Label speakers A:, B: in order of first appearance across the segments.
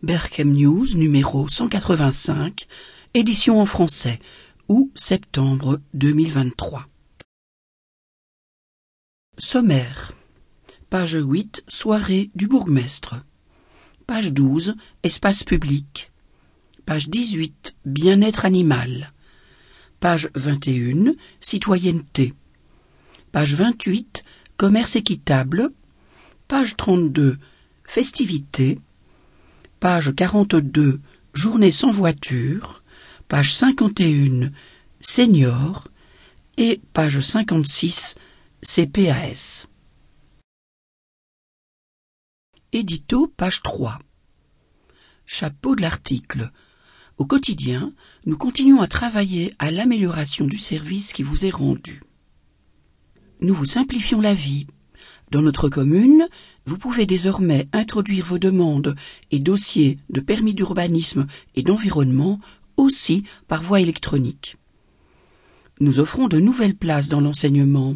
A: Berchem News numéro 185, édition en français, août septembre 2023. Sommaire. Page 8, soirée du bourgmestre. Page 12, espace public. Page 18, bien-être animal. Page 21, citoyenneté. Page 28, commerce équitable. Page 32, festivités. Page 42, journée sans voiture. Page 51, seniors. Et page 56, CPAS. Édito, page 3. Chapeau de l'article. Au quotidien, nous continuons à travailler à l'amélioration du service qui vous est rendu. Nous vous simplifions la vie. Dans notre commune, vous pouvez désormais introduire vos demandes et dossiers de permis d'urbanisme et d'environnement aussi par voie électronique. Nous offrons de nouvelles places dans l'enseignement.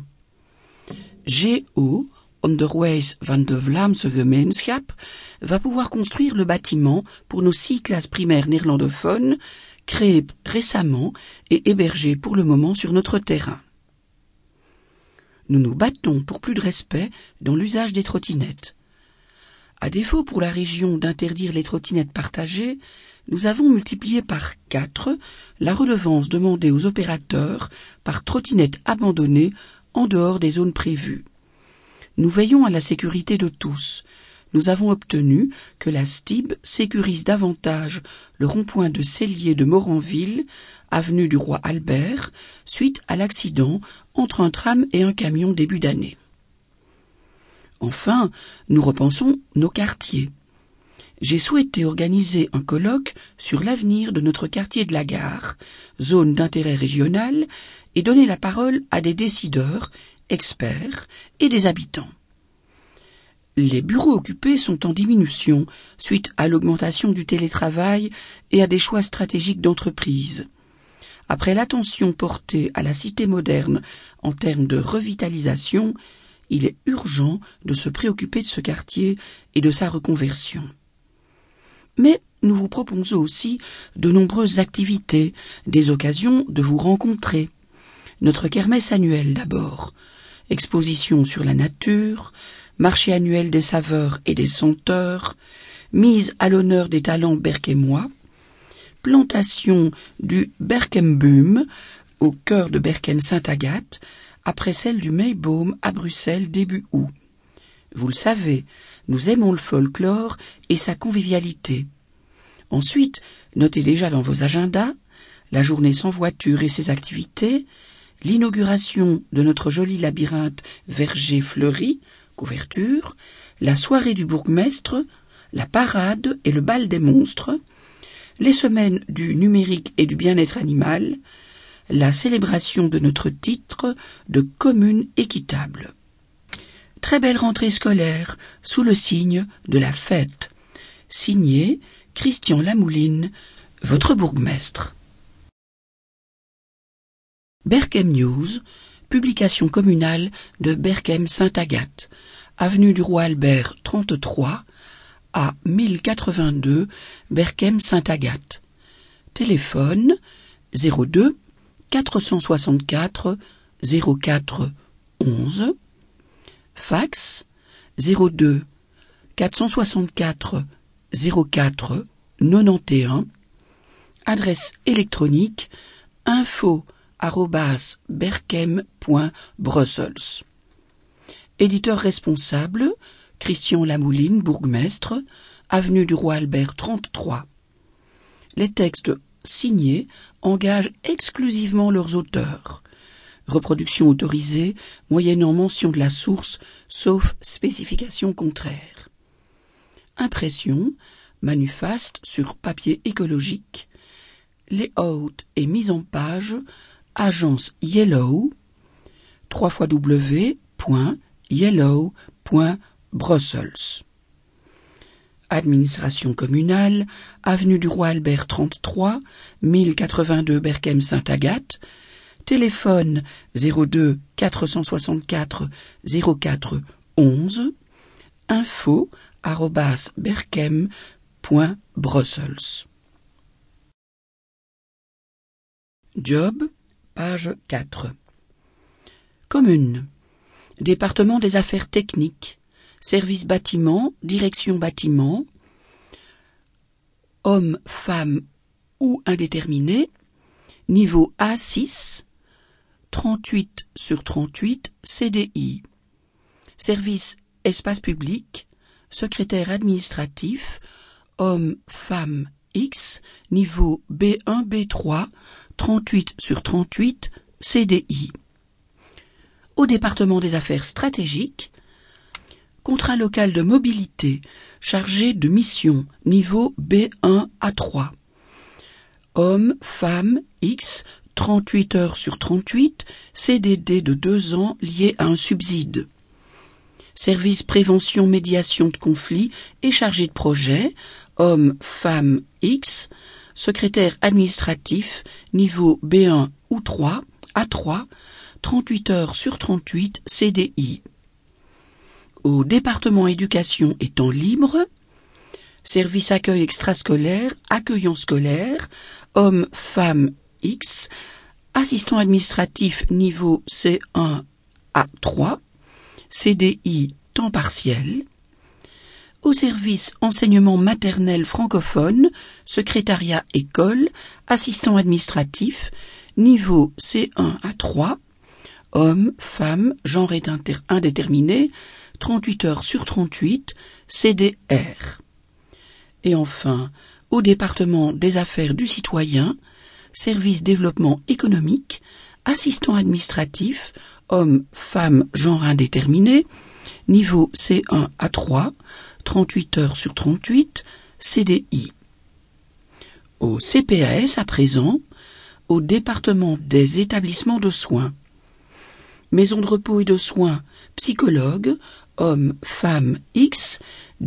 A: GO, Onderwijs van de Vlaamse Gemeenschap, va pouvoir construire le bâtiment pour nos 6 classes primaires néerlandophones, créées récemment et hébergées pour le moment sur notre terrain. Nous nous battons pour plus de respect dans l'usage des trottinettes. À défaut pour la région d'interdire les trottinettes partagées, nous avons multiplié par 4 la redevance demandée aux opérateurs par trottinettes abandonnées en dehors des zones prévues. Nous veillons à la sécurité de tous. Nous avons obtenu que la STIB sécurise davantage le rond-point de Cellier de Moranville, avenue du Roi Albert, suite à l'accident entre un tram et un camion début d'année. Enfin, nous repensons nos quartiers. J'ai souhaité organiser un colloque sur l'avenir de notre quartier de la Gare, zone d'intérêt régional, et donner la parole à des décideurs, experts et des habitants. Les bureaux occupés sont en diminution suite à l'augmentation du télétravail et à des choix stratégiques d'entreprise. Après l'attention portée à la cité moderne en termes de revitalisation, il est urgent de se préoccuper de ce quartier et de sa reconversion. Mais nous vous proposons aussi de nombreuses activités, des occasions de vous rencontrer. Notre kermesse annuelle d'abord, exposition sur la nature, marché annuel des saveurs et des senteurs, mise à l'honneur des talents berchemois, plantation du Berchemboom au cœur de Berchem-Sainte-Agathe, après celle du Meiboom à Bruxelles début août. Vous le savez, nous aimons le folklore et sa convivialité. Ensuite, notez déjà dans vos agendas la journée sans voiture et ses activités, l'inauguration de notre joli labyrinthe verger fleuri, couverture, la soirée du bourgmestre, la parade et le bal des monstres, les semaines du numérique et du bien-être animal, la célébration de notre titre de commune équitable. Très belle rentrée scolaire sous le signe de la fête. Signé Christian Lamouline, votre bourgmestre. Berchem News, publication communale de Berchem-Sainte-Agathe, avenue du Roi Albert 33, à 1082 Berchem-Sainte-Agathe. Téléphone 02 464 04 11. Fax 02 464 04 91. Adresse électronique info@berchem.brussels. Éditeur responsable Christian Lamouline, bourgmestre, avenue du Roi Albert 33. Les textes signés engagent exclusivement leurs auteurs. Reproduction autorisée, moyennant mention de la source, sauf spécification contraire. Impression, manufaste sur papier écologique. Layout et mise en page, agence Yellow, www.yellow.brussels. Administration communale, avenue du Roi Albert 33, 1082 Berchem-Sainte-Agathe, téléphone 02 464 04 11, info@berchem.brussels. .brussels. Job, page 4. Commune. Département des affaires techniques. Service bâtiment, direction bâtiment. Homme, femme ou indéterminé. Niveau A6. 38/38 CDI. Service espace public. Secrétaire administratif. Homme, femme, X. Niveau B1, B3. 38/38 CDI. Au département des affaires stratégiques. Contrat local de mobilité. Chargé de mission. Niveau B1 à 3. Homme, femme, X. 38/38, CDD de 2 ans lié à un subside. Service prévention médiation de conflits et chargé de projet, homme, femme, X, secrétaire administratif, niveau B1 ou 3, A3, 38/38, CDI. Au département éducation et temps libre, service accueil extrascolaire, accueillant scolaire, homme, femme, X, assistant administratif niveau C1 à 3, CDI temps partiel. Au service enseignement maternel francophone, secrétariat école, assistant administratif, niveau C1 à 3, homme, femme, genre indéterminé, 38/38, CDR. Et enfin, au département des affaires du citoyen, service développement économique, assistant administratif, homme, femme, genre indéterminé, niveau C1 à 3, 38/38, CDI. Au CPAS à présent, au département des établissements de soins, maison de repos et de soins, psychologue, homme, femme, X,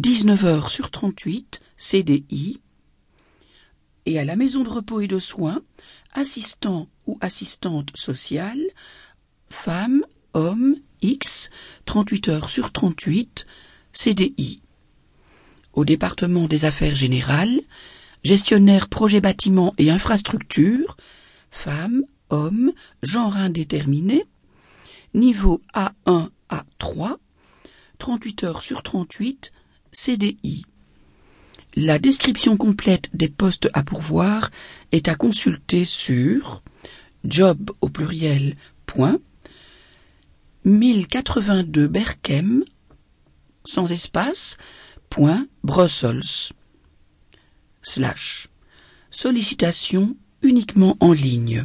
A: 19h/38, CDI. Et à la maison de repos et de soins, assistant ou assistante sociale, femme, homme, X, 38h/38, CDI. Au département des affaires générales, gestionnaire projet bâtiment et infrastructure, femme, homme, genre indéterminé, niveau A1 à 3, 38h/38, CDI. La description complète des postes à pourvoir est à consulter sur job au pluriel, 1082 Berchem, sans espace, .brussels, / sollicitation uniquement en ligne.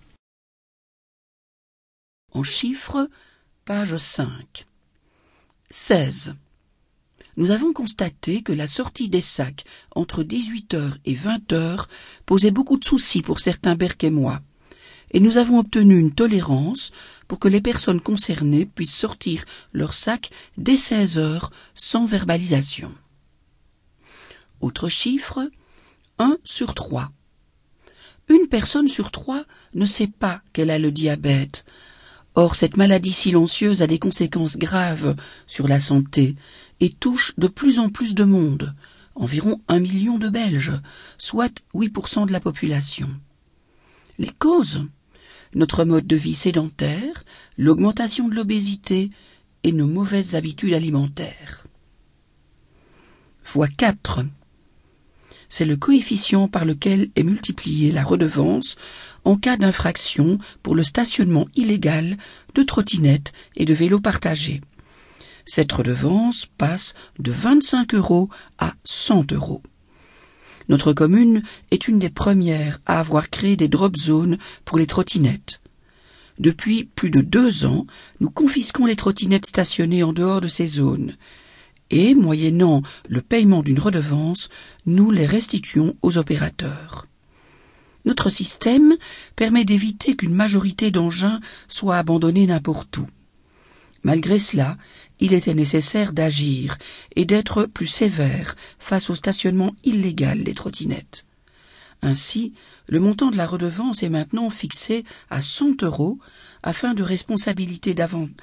A: En chiffres, page 5. 16. Nous avons constaté que la sortie des sacs entre 18h et 20h posait beaucoup de soucis pour certains Berchemois, et nous avons obtenu une tolérance pour que les personnes concernées puissent sortir leurs sacs dès 16h sans verbalisation. Autre chiffre, 1/3. Une personne sur 3 ne sait pas qu'elle a le diabète. Or, cette maladie silencieuse a des conséquences graves sur la santé et touche de plus en plus de monde, environ 1 million de Belges, soit 8% de la population. Les causes ? Notre mode de vie sédentaire, l'augmentation de l'obésité et nos mauvaises habitudes alimentaires. Fois 4. C'est le coefficient par lequel est multipliée la redevance en cas d'infraction pour le stationnement illégal de trottinettes et de vélos partagés. Cette redevance passe de 25 € à 100 €. Notre commune est une des premières à avoir créé des drop zones pour les trottinettes. Depuis plus de 2 ans, nous confisquons les trottinettes stationnées en dehors de ces zones et, moyennant le paiement d'une redevance, nous les restituons aux opérateurs. Notre système permet d'éviter qu'une majorité d'engins soient abandonnés n'importe où. Malgré cela, il était nécessaire d'agir et d'être plus sévère face au stationnement illégal des trottinettes. Ainsi, le montant de la redevance est maintenant fixé à 100 € afin de responsabiliser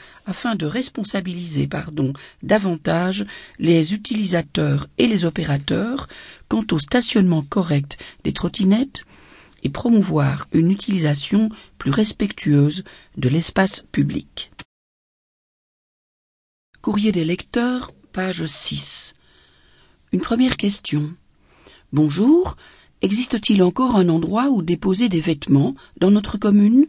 A: davantage les utilisateurs et les opérateurs quant au stationnement correct des trottinettes et promouvoir une utilisation plus respectueuse de l'espace public. Courrier des lecteurs, page 6. Une première question. Bonjour, existe-t-il encore un endroit où déposer des vêtements dans notre commune?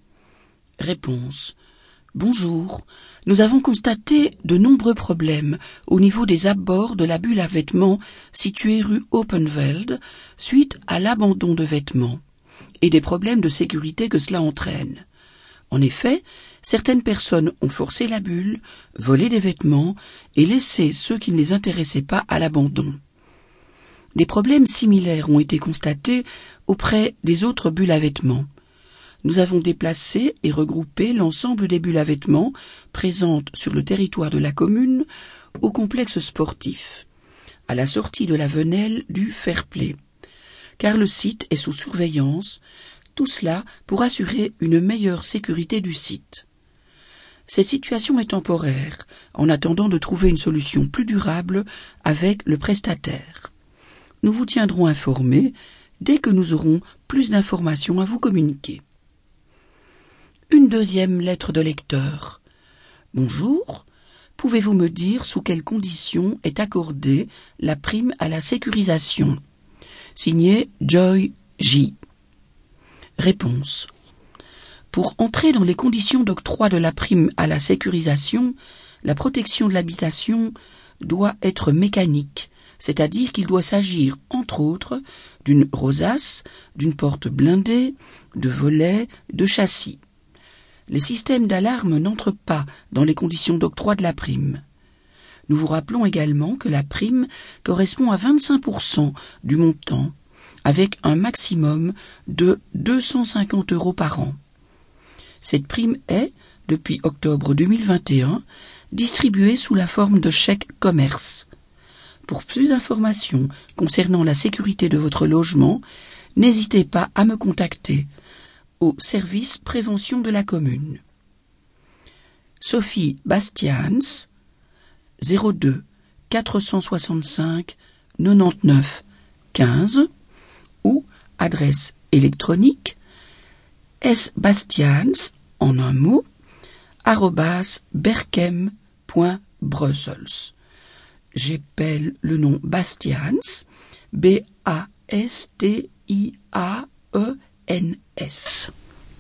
A: Réponse. Bonjour, nous avons constaté de nombreux problèmes au niveau des abords de la bulle à vêtements située rue Oppenveld suite à l'abandon de vêtements et des problèmes de sécurité que cela entraîne. En effet, certaines personnes ont forcé la bulle, volé des vêtements et laissé ceux qui ne les intéressaient pas à l'abandon. Des problèmes similaires ont été constatés auprès des autres bulles à vêtements. Nous avons déplacé et regroupé l'ensemble des bulles à vêtements présentes sur le territoire de la commune au complexe sportif, à la sortie de la venelle du Fair-Play, car le site est sous surveillance, tout cela pour assurer une meilleure sécurité du site. Cette situation est temporaire, en attendant de trouver une solution plus durable avec le prestataire. Nous vous tiendrons informés dès que nous aurons plus d'informations à vous communiquer. Une deuxième lettre de lecteur. Bonjour, pouvez-vous me dire sous quelles conditions est accordée la prime à la sécurisation? Signé Joy J. Réponse. Pour entrer dans les conditions d'octroi de la prime à la sécurisation, la protection de l'habitation doit être mécanique, c'est-à-dire qu'il doit s'agir, entre autres, d'une rosace, d'une porte blindée, de volets, de châssis. Les systèmes d'alarme n'entrent pas dans les conditions d'octroi de la prime. Nous vous rappelons également que la prime correspond à 25% du montant, avec un maximum de 250 € par an. Cette prime est, depuis octobre 2021, distribuée sous la forme de chèques commerce. Pour plus d'informations concernant la sécurité de votre logement, n'hésitez pas à me contacter au service prévention de la commune. Sophie Bastians, 02 465 99 15 ou adresse électronique sbastians en un mot @berchem.brussels. J'appelle le nom Bastians, Bastiaens.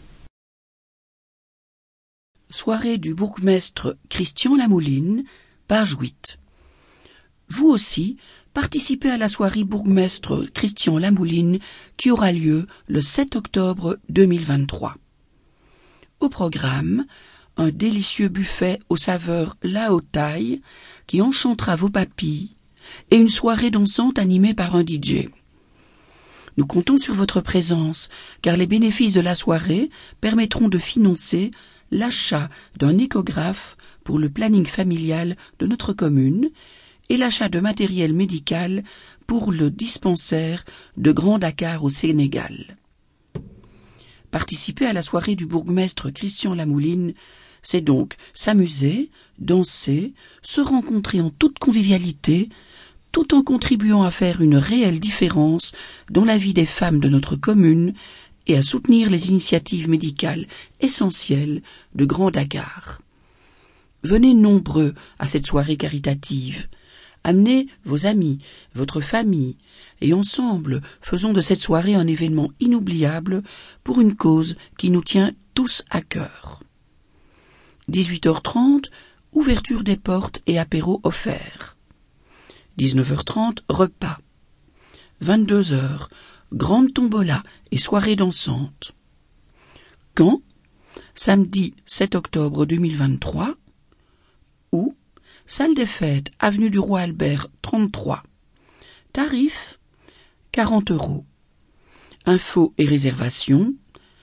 A: Soirée du bourgmestre Christian Lamouline, page 8. Vous aussi, participez à la soirée bourgmestre Christian Lamouline qui aura lieu le 7 octobre 2023. Au programme, un délicieux buffet aux saveurs laotai qui enchantera vos papilles et une soirée dansante animée par un DJ. Nous comptons sur votre présence, car les bénéfices de la soirée permettront de financer l'achat d'un échographe pour le planning familial de notre commune et l'achat de matériel médical pour le dispensaire de Grand Dakar au Sénégal. Participer à la soirée du bourgmestre Christian Lamouline, c'est donc s'amuser, danser, se rencontrer en toute convivialité, tout en contribuant à faire une réelle différence dans la vie des femmes de notre commune et à soutenir les initiatives médicales essentielles de Grand Dakar. Venez nombreux à cette soirée caritative. Amenez vos amis, votre famille, et ensemble, faisons de cette soirée un événement inoubliable pour une cause qui nous tient tous à cœur. 18h30, ouverture des portes et apéro offert. 19h30, repas. 22h, grande tombola et soirée dansante. Quand? Samedi 7 octobre 2023. Où? Salle des fêtes, avenue du Roi Albert 33. Tarif 40 €. Infos et réservations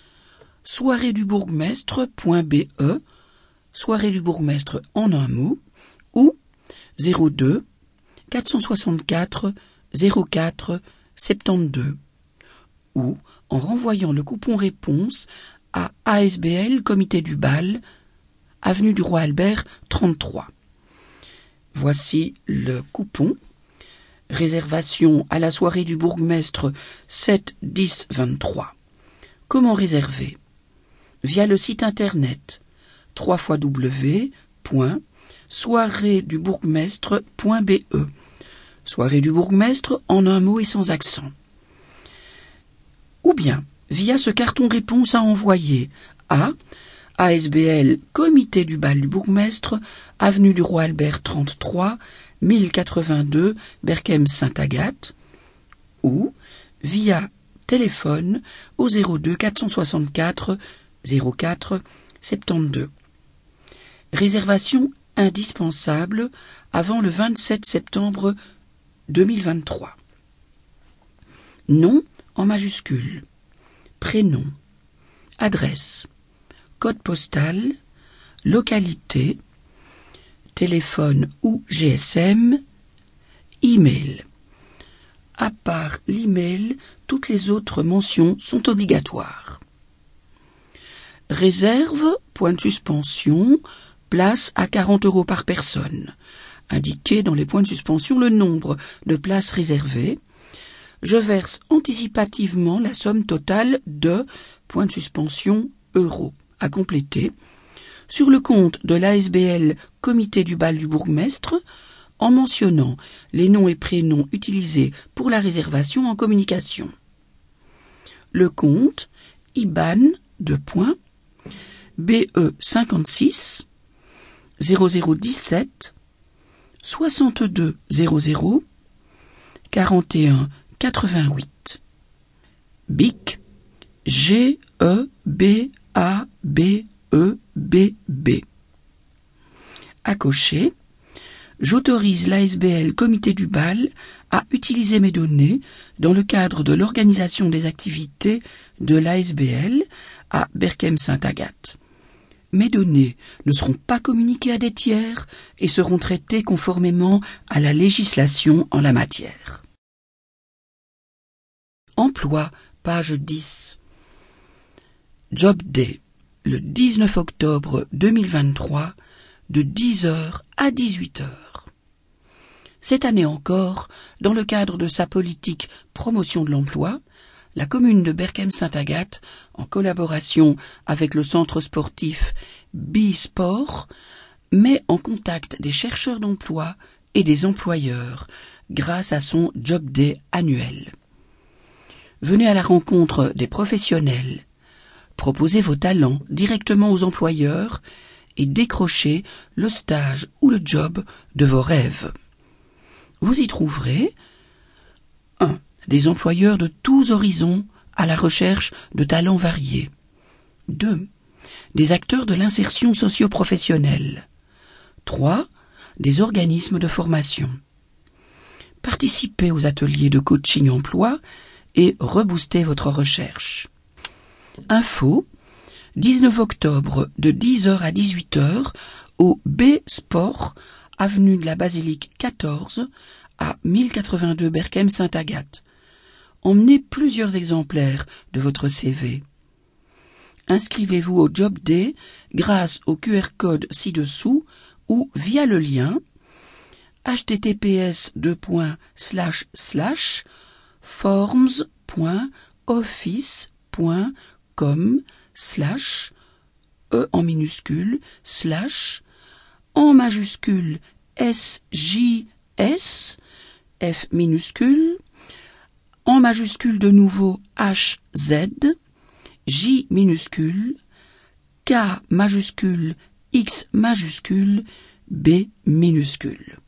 A: soiréedubourgmestre.be, soirée du bourgmestre en un mot, ou 02 464 04 72 ou en renvoyant le coupon réponse à ASBL Comité du Bal, avenue du Roi Albert 33. Voici le coupon. Réservation à la soirée du bourgmestre 7-10-23. Comment réserver? Via le site internet www.soireedubourgmestre.be. Soirée du bourgmestre en un mot et sans accent. Ou bien via ce carton réponse à envoyer à ASBL Comité du Bal du Bourgmestre, avenue du Roi Albert 33, 1082 Berchem-Sainte-Agathe, ou via téléphone au 02 464 04 72. Réservation indispensable avant le 27 septembre 2023. Nom en majuscule. Prénom. Adresse. Code postal. Localité. Téléphone ou GSM. Email. À part l'email, toutes les autres mentions sont obligatoires. Réserve, point de suspension, place à 40 € par personne. Indiquez dans les points de suspension le nombre de places réservées. Je verse anticipativement la somme totale de, point de suspension, euros, à compléter, sur le compte de l'ASBL Comité du Bal du Bourgmestre, en mentionnant les noms et prénoms utilisés pour la réservation en communication. Le compte IBAN BE 56 0017 62 00 41 88. BIC GEBABEBB. À cocher. J'autorise l'ASBL Comité du Bal à utiliser mes données dans le cadre de l'organisation des activités de l'ASBL à Berchem-Sainte-Agathe. Mes données ne seront pas communiquées à des tiers et seront traitées conformément à la législation en la matière. Emploi, page 10. Job Day, le 19 octobre 2023, de 10h à 18h. Cette année encore, dans le cadre de sa politique promotion de l'emploi, la commune de Berchem-Sainte-Agathe, en collaboration avec le centre sportif Bisport, met en contact des chercheurs d'emploi et des employeurs grâce à son Job Day annuel. Venez à la rencontre des professionnels, proposez vos talents directement aux employeurs et décrochez le stage ou le job de vos rêves. Vous y trouverez 1. Des employeurs de tous horizons à la recherche de talents variés. 2. Des acteurs de l'insertion socio-professionnelle. 3. Des organismes de formation. Participez aux ateliers de coaching emploi et reboostez votre recherche. Info 19 octobre de 10h à 18h au B-Sport, avenue de la Basilique 14 à 1082 Berchem-Sainte-Agathe. Emmenez plusieurs exemplaires de votre CV. Inscrivez-vous au Job Day grâce au QR code ci-dessous ou via le lien https://forms.office.com/ en minuscule en majuscule SJS F minuscule en majuscule de nouveau HZ J minuscule K majuscule X majuscule B minuscule.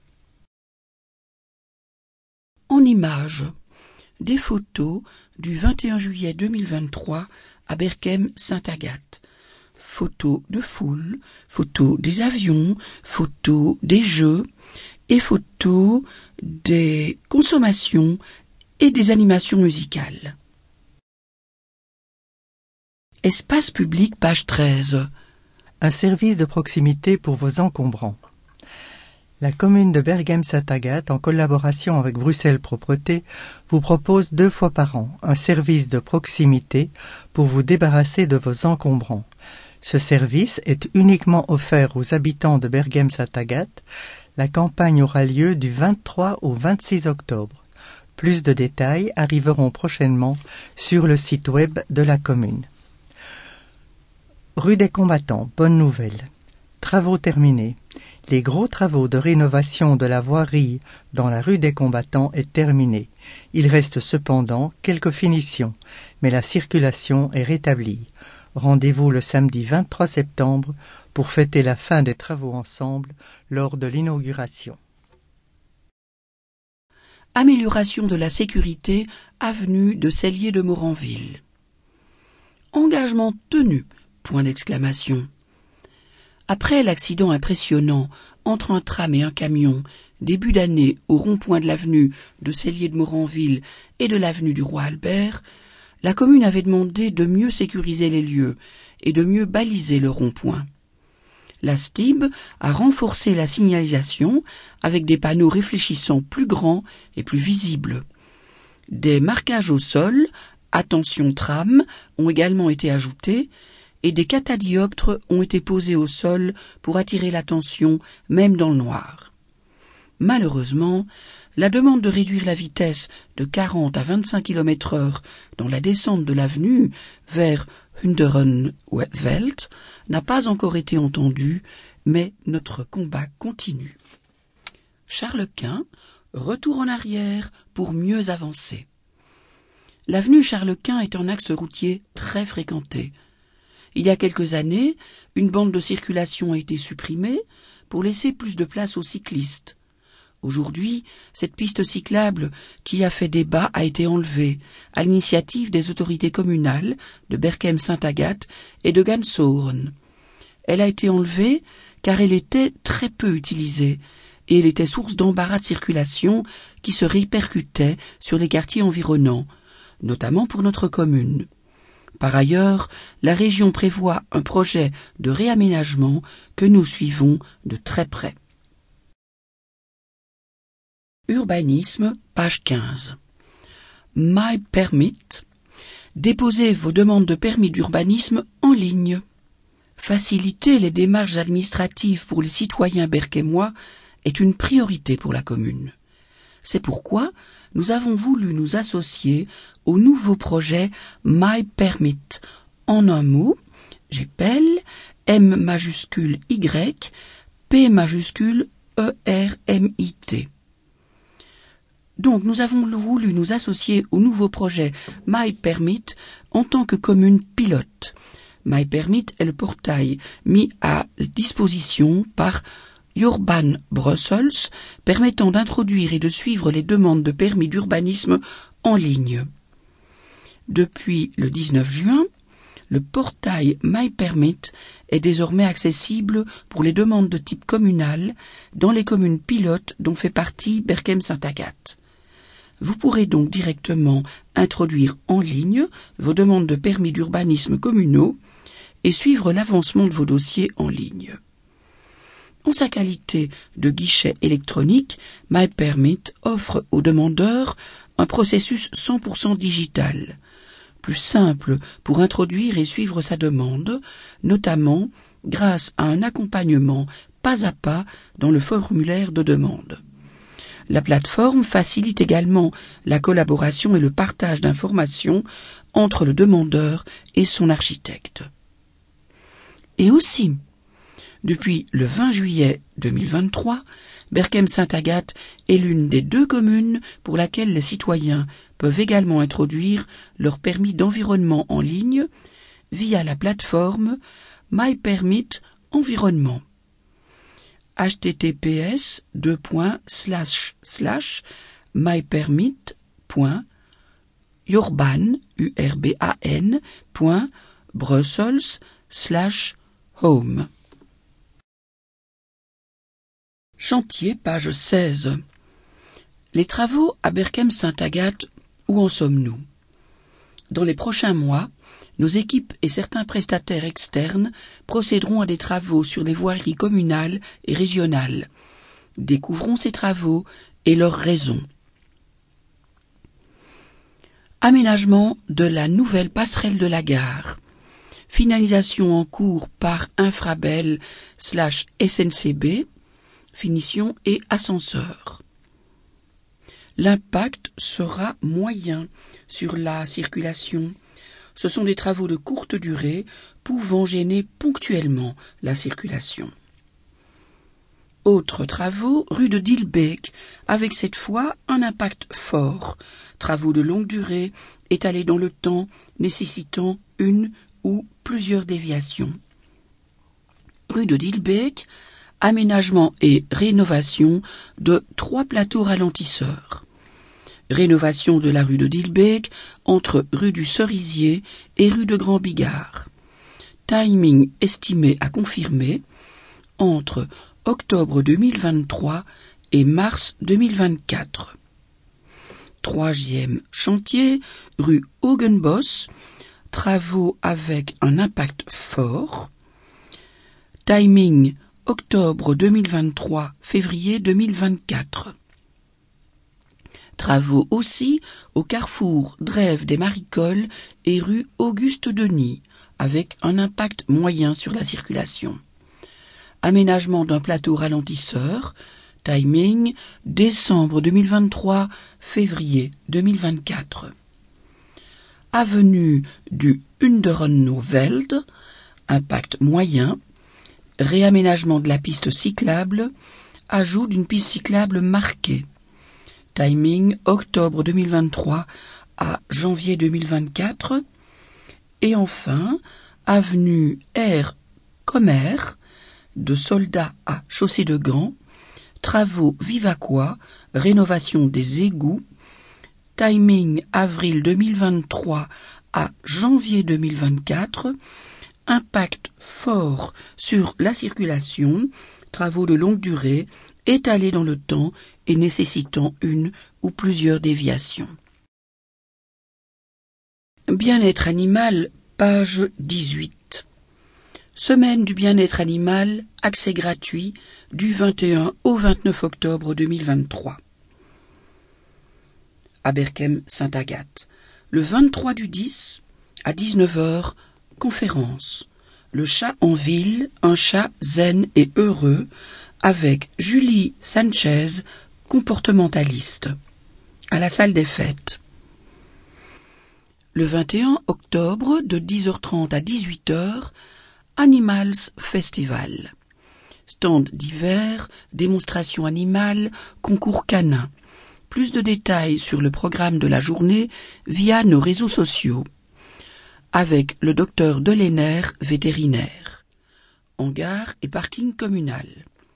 A: En images, des photos du 21 juillet 2023 à Berchem-Sainte-Agathe. Photos de foule, photos des avions, photos des jeux et photos des consommations et des animations musicales. Espace public, page 13.
B: Un service de proximité pour vos encombrants. La commune de Berghem-Saint-Agathe, en collaboration avec Bruxelles Propreté, vous propose 2 fois par an un service de proximité pour vous débarrasser de vos encombrants. Ce service est uniquement offert aux habitants de Berghem-Saint-Agathe. La campagne aura lieu du 23 au 26 octobre. Plus de détails arriveront prochainement sur le site web de la commune. Rue des Combattants, bonne nouvelle. Travaux terminés. Les gros travaux de rénovation de la voirie dans la rue des Combattants est terminé. Il reste cependant quelques finitions, mais la circulation est rétablie. Rendez-vous le samedi 23 septembre pour fêter la fin des travaux ensemble lors de l'inauguration.
A: Amélioration de la sécurité, avenue de Cellier de Moranville. Engagement tenu, point d'exclamation. Après l'accident impressionnant entre un tram et un camion, début d'année au rond-point de l'avenue de Cellier de Moranville et de l'avenue du Roi Albert, la commune avait demandé de mieux sécuriser les lieux et de mieux baliser le rond-point. La STIB a renforcé la signalisation avec des panneaux réfléchissants plus grands et plus visibles. Des marquages au sol, attention tram, ont également été ajoutés et des catadioptres ont été posés au sol pour attirer l'attention même dans le noir. Malheureusement, la demande de réduire la vitesse de 40 à 25 km/h dans la descente de l'avenue vers Hunderenveld n'a pas encore été entendue, mais notre combat continue. Charles-Quint, retour en arrière pour mieux avancer. L'avenue Charles-Quint est un axe routier très fréquenté. Il y a quelques années, une bande de circulation a été supprimée pour laisser plus de place aux cyclistes. Aujourd'hui, cette piste cyclable qui a fait débat a été enlevée à l'initiative des autorités communales de Berghem-Saint-Agathe et de Gansoren. Elle a été enlevée car elle était très peu utilisée et elle était source d'embarras de circulation qui se répercutait sur les quartiers environnants, notamment pour notre commune. Par ailleurs, la région prévoit un projet de réaménagement que nous suivons de très près. Urbanisme, page 15. My Permit. Déposez vos demandes de permis d'urbanisme en ligne. Faciliter les démarches administratives pour les citoyens berghemois est une priorité pour la commune. C'est pourquoi nous avons voulu nous associer au nouveau projet My Permit. En un mot, j'appelle M majuscule Y, P majuscule ERMIT. Donc nous avons voulu nous associer au nouveau projet My Permit en tant que commune pilote. My Permit est le portail mis à disposition par Urban Brussels, permettant d'introduire et de suivre les demandes de permis d'urbanisme en ligne. Depuis le 19 juin, le portail My Permit est désormais accessible pour les demandes de type communal dans les communes pilotes dont fait partie Berghem-Saint-Agathe. Vous pourrez donc directement introduire en ligne vos demandes de permis d'urbanisme communaux et suivre l'avancement de vos dossiers en ligne. En sa qualité de guichet électronique, My Permit offre aux demandeurs un processus 100% digital, plus simple pour introduire et suivre sa demande, notamment grâce à un accompagnement pas à pas dans le formulaire de demande. La plateforme facilite également la collaboration et le partage d'informations entre le demandeur et son architecte. Et aussi, depuis le 20 juillet 2023, Berghem-Saint-Agathe est l'une des 2 communes pour laquelle les citoyens peuvent également introduire leur permis d'environnement en ligne via la plateforme My Permit Environnement. https://mypermit.urban.brussels/home. Chantier, page 16. Les travaux à Berghem-Saint-Agathe, où en sommes-nous? Dans les prochains mois, nos équipes et certains prestataires externes procéderont à des travaux sur les voiries communales et régionales. Découvrons ces travaux et leurs raisons. Aménagement de la nouvelle passerelle de la gare. Finalisation en cours par Infrabel/SNCB. Finition et ascenseur. L'impact sera moyen sur la circulation. Ce sont des travaux de courte durée pouvant gêner ponctuellement la circulation. Autres travaux, rue de Dilbeek, avec cette fois un impact fort. Travaux de longue durée, étalés dans le temps, nécessitant une ou plusieurs déviations. Rue de Dilbeek, aménagement et rénovation de 3 plateaux ralentisseurs. Rénovation de la rue de Dilbeek entre rue du Cerisier et rue de Grand Bigard. Timing estimé à confirmer entre octobre 2023 et mars 2024. Troisième chantier, rue Augenbos, travaux avec un impact fort. Timing octobre 2023, février 2024. Travaux aussi au carrefour Drève des Maricoles et rue Auguste-Denis, avec un impact moyen sur la circulation. Aménagement d'un plateau ralentisseur, timing décembre 2023, février 2024. Avenue du Underenno-Veld, impact moyen. Réaménagement de la piste cyclable, ajout d'une piste cyclable marquée. Timing octobre 2023 à janvier 2024. Et enfin, avenue R. Commer, de Soldats à Chaussée de Gand, travaux Vivaquois, rénovation des égouts. Timing avril 2023 à janvier 2024. Impact fort sur la circulation, travaux de longue durée, étalés dans le temps et nécessitant une ou plusieurs déviations. Bien-être animal, page 18. Semaine du bien-être animal, accès gratuit, du 21 au 29 octobre 2023. À Berchem-Sainte-Agathe. Le 23 du 10, à 19h, conférence. Le chat en ville, un chat zen et heureux, avec Julie Sanchez, comportementaliste, à la salle des fêtes. Le 21 octobre, de 10h30 à 18h, Animals Festival. Stand d'hiver, démonstration animale, concours canin. Plus de détails sur le programme de la journée via nos réseaux sociaux. Avec le docteur Delener, vétérinaire. Hangar et parking communal.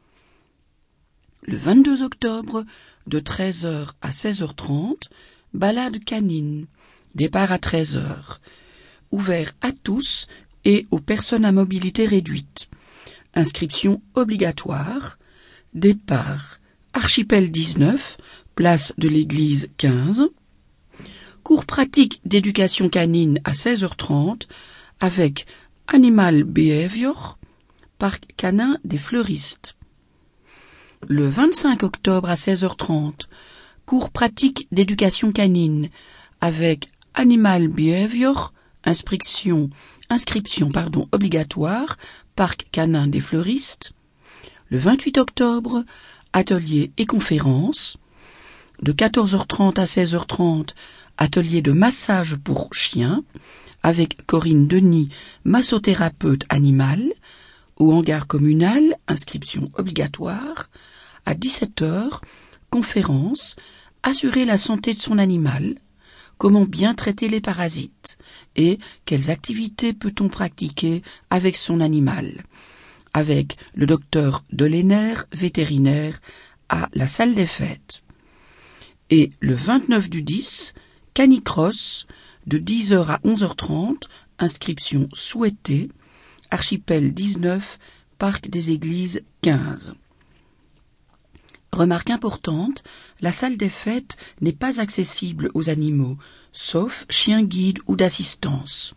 A: Le 22 octobre, de 13h à 16h30, balade canine. Départ à 13h. Ouvert à tous et aux personnes à mobilité réduite. Inscription obligatoire. Départ Archipel 19, place de l'église 15. Cours pratique d'éducation canine à 16h30 avec Animal Behavior, parc canin des fleuristes. Le 25 octobre à 16h30, cours pratique d'éducation canine avec Animal Behavior, inscription obligatoire, parc canin des fleuristes. Le 28 octobre, atelier et conférence. De 14h30 à 16h30, atelier de massage pour chiens, avec Corinne Denis, massothérapeute animal, au hangar communal, inscription obligatoire. À 17h, conférence, assurer la santé de son animal, comment bien traiter les parasites, et quelles activités peut-on pratiquer avec son animal, avec le docteur Delener, vétérinaire, à la salle des fêtes. Et le 29 du 10, Canicross, de 10h à 11h30, inscription souhaitée, Archipel 19, Parc des Églises 15. Remarque importante, la salle des fêtes n'est pas accessible aux animaux, sauf chiens guides ou d'assistance.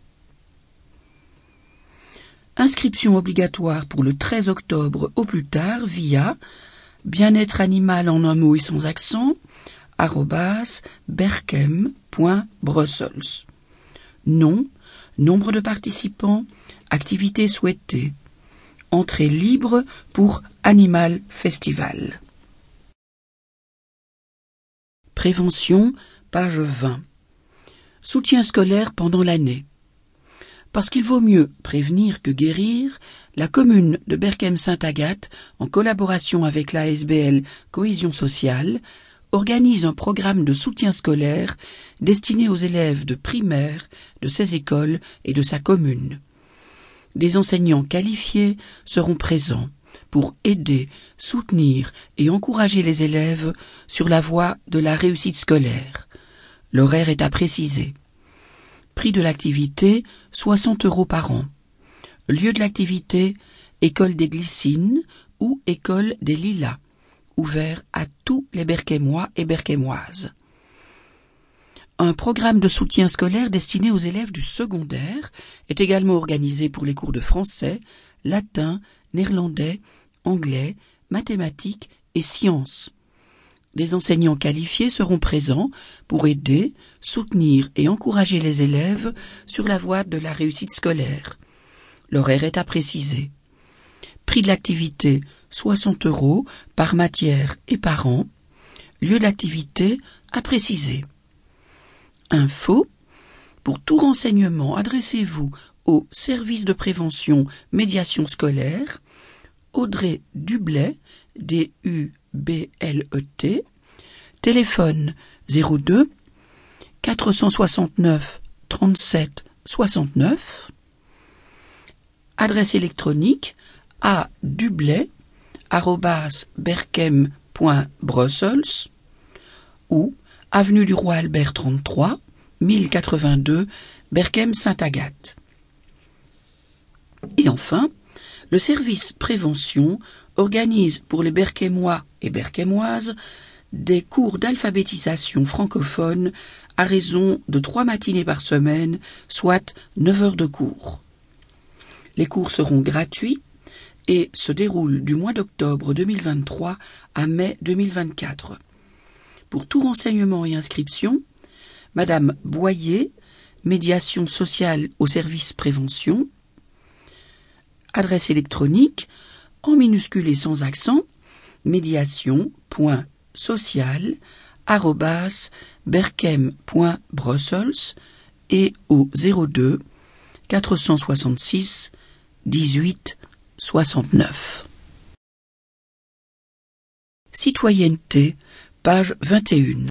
A: Inscription obligatoire pour le 13 octobre au plus tard via bien-être animal en un mot et sans accent, @berkem.brussels. Nom, nombre de participants, activités souhaitées. Entrée libre pour Animal Festival. Prévention, page 20. Soutien scolaire pendant l'année. Parce qu'il vaut mieux prévenir que guérir, la commune de Berkem-Sainte-Agathe, en collaboration avec l'ASBL Cohésion sociale, organise un programme de soutien scolaire destiné aux élèves de primaire de ses écoles et de sa commune. Des enseignants qualifiés seront présents pour aider, soutenir et encourager les élèves sur la voie de la réussite scolaire. L'horaire est à préciser. Prix de l'activité, 60 € par an. Lieu de l'activité, École des Glycines ou École des Lilas, ouvert à tous les Berkemois et Berkemoises. Un programme de soutien scolaire destiné aux élèves du secondaire est également organisé pour les cours de français, latin, néerlandais, anglais, mathématiques et sciences. Des enseignants qualifiés seront présents pour aider, soutenir et encourager les élèves sur la voie de la réussite scolaire. L'horaire est à préciser. Prix de l'activité, 60 € par matière et par an. Lieu d'activité à préciser. Info. Pour tout renseignement, adressez-vous au service de prévention médiation scolaire, Audrey Dublet, D-U-B-L-E-T, téléphone 02 469 37 69, adresse électronique à dublet@berkem.brussels ou avenue du Roi Albert 33, 1082, Berkem-Sainte-Agathe. Et enfin, le service prévention organise pour les Berkemois et Berkemoises des cours d'alphabétisation francophone à raison de 3 matinées par semaine, soit 9 heures de cours. Les cours seront gratuits et se déroulent du mois d'octobre 2023 à mai 2024. Pour tout renseignement et inscription, Madame Boyer, médiation sociale au service prévention, adresse électronique, en minuscule et sans accent, médiation.sociale@berkem.brussels et au 02 466 18 69. Citoyenneté, page 21.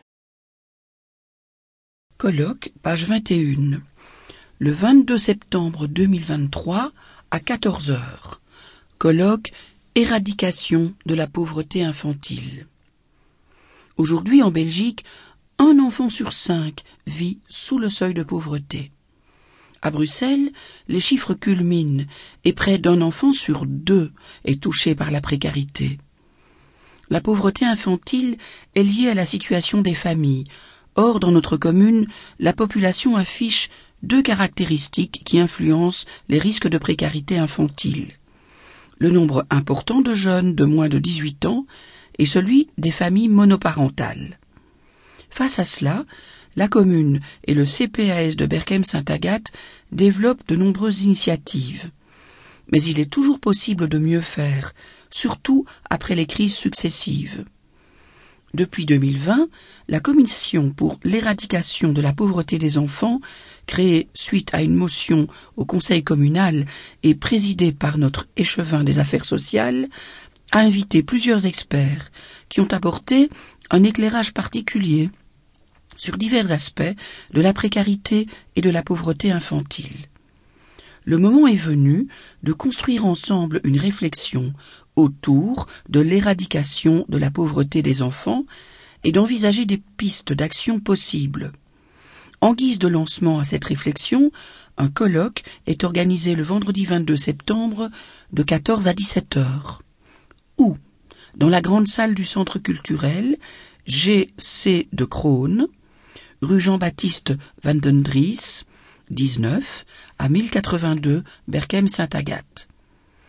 A: Colloque, page 21. Le 22 septembre 2023 à 14 h. Colloque Éradication de la pauvreté infantile. Aujourd'hui en Belgique, un enfant sur 5 vit sous le seuil de pauvreté. À Bruxelles, les chiffres culminent et près d'un enfant sur 2 est touché par la précarité. La pauvreté infantile est liée à la situation des familles. Or, dans notre commune, la population affiche 2 caractéristiques qui influencent les risques de précarité infantile. Le nombre important de jeunes de moins de 18 ans et celui des familles monoparentales. Face à cela, la commune et le CPAS de Berkem-Sainte-Agathe développent de nombreuses initiatives. Mais il est toujours possible de mieux faire, surtout après les crises successives. Depuis 2020, la Commission pour l'éradication de la pauvreté des enfants, créée suite à une motion au Conseil communal et présidée par notre échevin des affaires sociales, a invité plusieurs experts qui ont apporté un éclairage particulier sur divers aspects de la précarité et de la pauvreté infantile. Le moment est venu de construire ensemble une réflexion autour de l'éradication de la pauvreté des enfants et d'envisager des pistes d'action possibles. En guise de lancement à cette réflexion, un colloque est organisé le vendredi 22 septembre de 14 à 17 h. Où, dans la grande salle du centre culturel G.C. de Kroon, rue Jean-Baptiste Van den Dries, 19, à 1082, Berkem-Sainte-Agathe.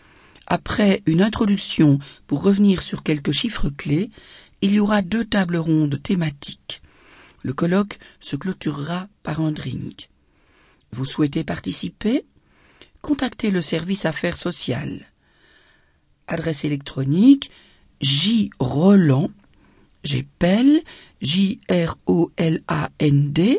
A: Après une introduction pour revenir sur quelques chiffres clés, il y aura 2 tables rondes thématiques. Le colloque se clôturera par un drink. Vous souhaitez participer? Contactez le service Affaires sociales. Adresse électronique jroland, JROLAND,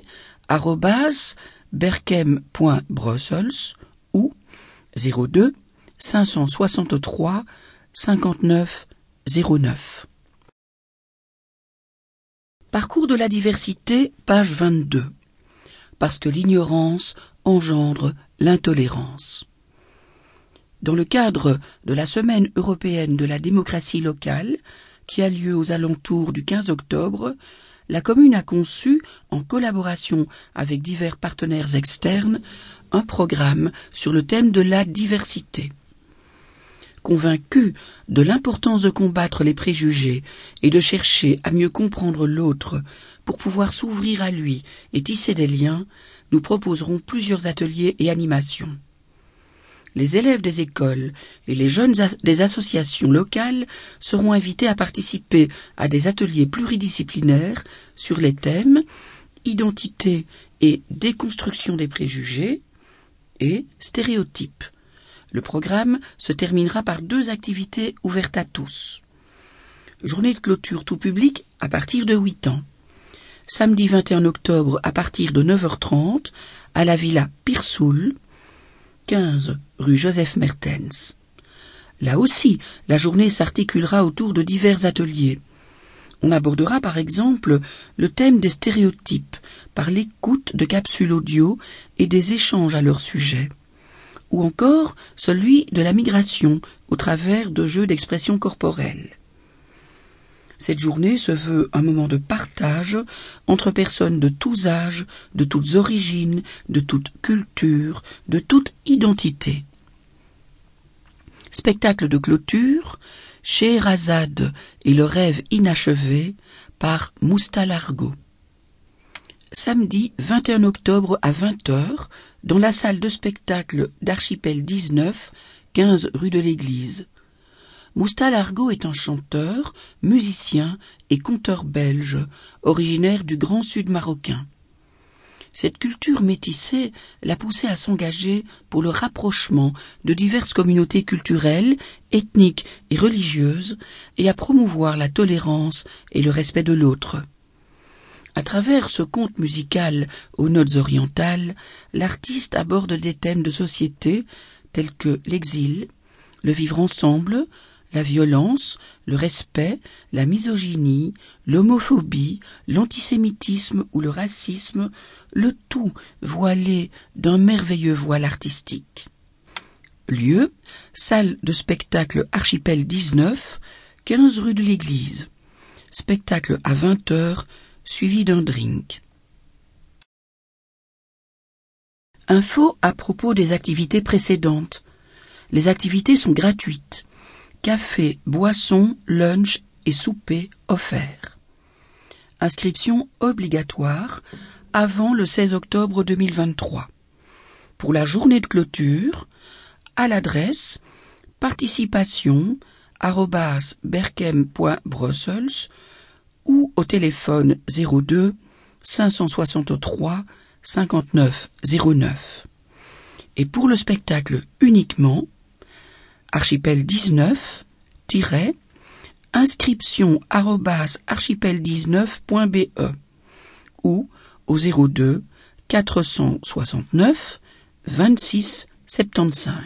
A: @berkem.brussels ou 02 563 59 09. Parcours de la diversité, page 22. Parce que l'ignorance engendre l'intolérance. Dans le cadre de la Semaine européenne de la démocratie locale, qui a lieu aux alentours du 15 octobre, la commune a conçu, en collaboration avec divers partenaires externes, un programme sur le thème de la diversité. Convaincus de l'importance de combattre les préjugés et de chercher à mieux comprendre l'autre pour pouvoir s'ouvrir à lui et tisser des liens, nous proposerons plusieurs ateliers et animations. Les élèves des écoles et les jeunes des associations locales seront invités à participer à des ateliers pluridisciplinaires sur les thèmes identité et déconstruction des préjugés et stéréotypes. Le programme se terminera par 2 activités ouvertes à tous. Journée de clôture tout public à partir de 8 ans. Samedi 21 octobre à partir de 9h30 à la Villa Pirsoul, 15 rue Joseph Mertens. Là aussi, la journée s'articulera autour de divers ateliers. On abordera par exemple le thème des stéréotypes par l'écoute de capsules audio et des échanges à leur sujet, ou encore celui de la migration au travers de jeux d'expression corporelle. Cette journée se veut un moment de partage entre personnes de tous âges, de toutes origines, de toute culture, de toute identité. Spectacle de clôture, Scheherazade et le rêve inachevé par Moustalargo. Samedi 21 octobre à 20h dans la salle de spectacle d'Archipel 19, 15 rue de l'Église. Moustalargo est un chanteur, musicien et conteur belge, originaire du Grand Sud marocain. Cette culture métissée l'a poussé à s'engager pour le rapprochement de diverses communautés culturelles, ethniques et religieuses et à promouvoir la tolérance et le respect de l'autre. À travers ce conte musical aux notes orientales, l'artiste aborde des thèmes de société tels que l'exil, le vivre ensemble, la violence, le respect, la misogynie, l'homophobie, l'antisémitisme ou le racisme, le tout voilé d'un merveilleux voile artistique. Lieu, salle de spectacle Archipel 19, 15 rue de l'Église. Spectacle à 20h, suivi d'un drink. Info à propos des activités précédentes. Les activités sont gratuites. Café, boisson, lunch et souper offerts. Inscription obligatoire avant le 16 octobre 2023. Pour la journée de clôture, à l'adresse participation@berkem.brussels ou au téléphone 02 563 59 09. Et pour le spectacle uniquement, Archipel 19 inscription@archipel19.be ou au 02 469 26 75.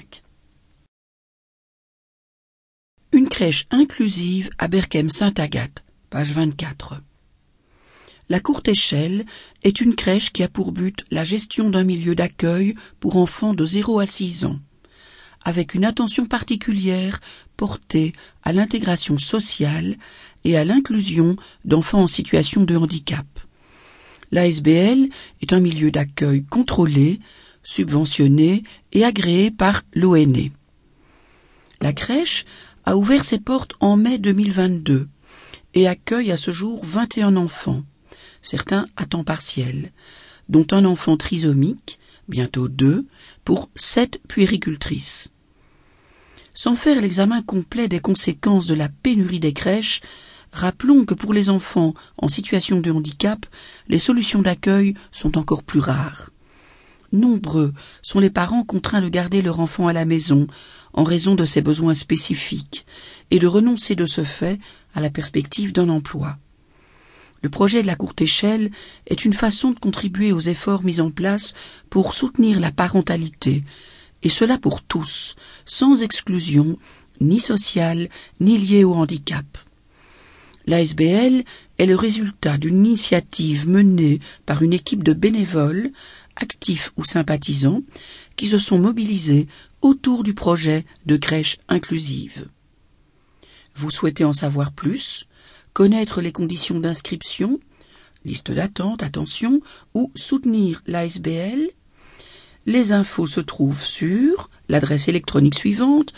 A: Une crèche inclusive à Berkem-Sainte-Agathe, page 24. La Courte Échelle est une crèche qui a pour but la gestion d'un milieu d'accueil pour enfants de 0 à 6 ans, avec une attention particulière portée à l'intégration sociale et à l'inclusion d'enfants en situation de handicap. L'ASBL est un milieu d'accueil contrôlé, subventionné et agréé par l'ONE. La crèche a ouvert ses portes en mai 2022 et accueille à ce jour 21 enfants, certains à temps partiel, dont un enfant trisomique, bientôt 2, pour 7 puéricultrices. Sans faire l'examen complet des conséquences de la pénurie des crèches, rappelons que pour les enfants en situation de handicap, les solutions d'accueil sont encore plus rares. Nombreux sont les parents contraints de garder leur enfant à la maison en raison de ses besoins spécifiques et de renoncer de ce fait à la perspective d'un emploi. Le projet de la courte échelle est une façon de contribuer aux efforts mis en place pour soutenir la parentalité, et cela pour tous, sans exclusion, ni sociale, ni liée au handicap. L'ASBL est le résultat d'une initiative menée par une équipe de bénévoles, actifs ou sympathisants, qui se sont mobilisés autour du projet de crèche inclusive. Vous souhaitez en savoir plus, connaître les conditions d'inscription, liste d'attente, attention, ou soutenir l'ASBL? Les infos se trouvent sur l'adresse électronique suivante,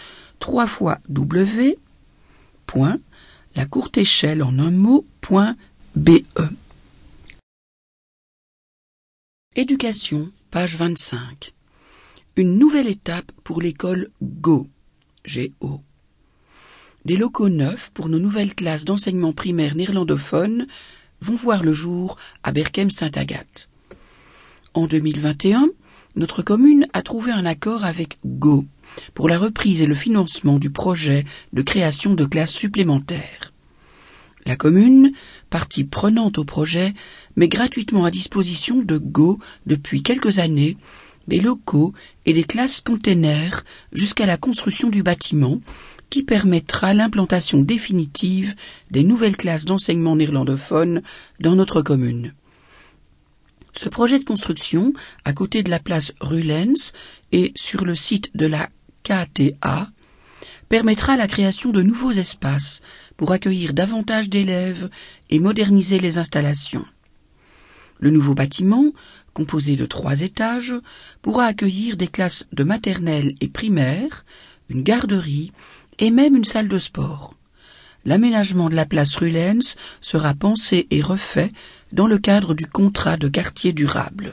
A: www.lacourtéchelle.be. Éducation, page 25. Une nouvelle étape pour l'école GO. G-O. Des locaux neufs pour nos nouvelles classes d'enseignement primaire néerlandophone vont voir le jour à Berchem-Sainte-Agathe. En 2021, notre commune a trouvé un accord avec GO pour la reprise et le financement du projet de création de classes supplémentaires. La commune, partie prenante au projet, met gratuitement à disposition de GO depuis quelques années des locaux et des classes containers jusqu'à la construction du bâtiment qui permettra l'implantation définitive des nouvelles classes d'enseignement néerlandophone dans notre commune. Ce projet de construction, à côté de la place Rulens et sur le site de la KTA, permettra la création de nouveaux espaces pour accueillir davantage d'élèves et moderniser les installations. Le nouveau bâtiment, composé de 3 étages, pourra accueillir des classes de maternelle et primaire, une garderie et même une salle de sport. L'aménagement de la place Rulens sera pensé et refait dans le cadre du contrat de quartier durable.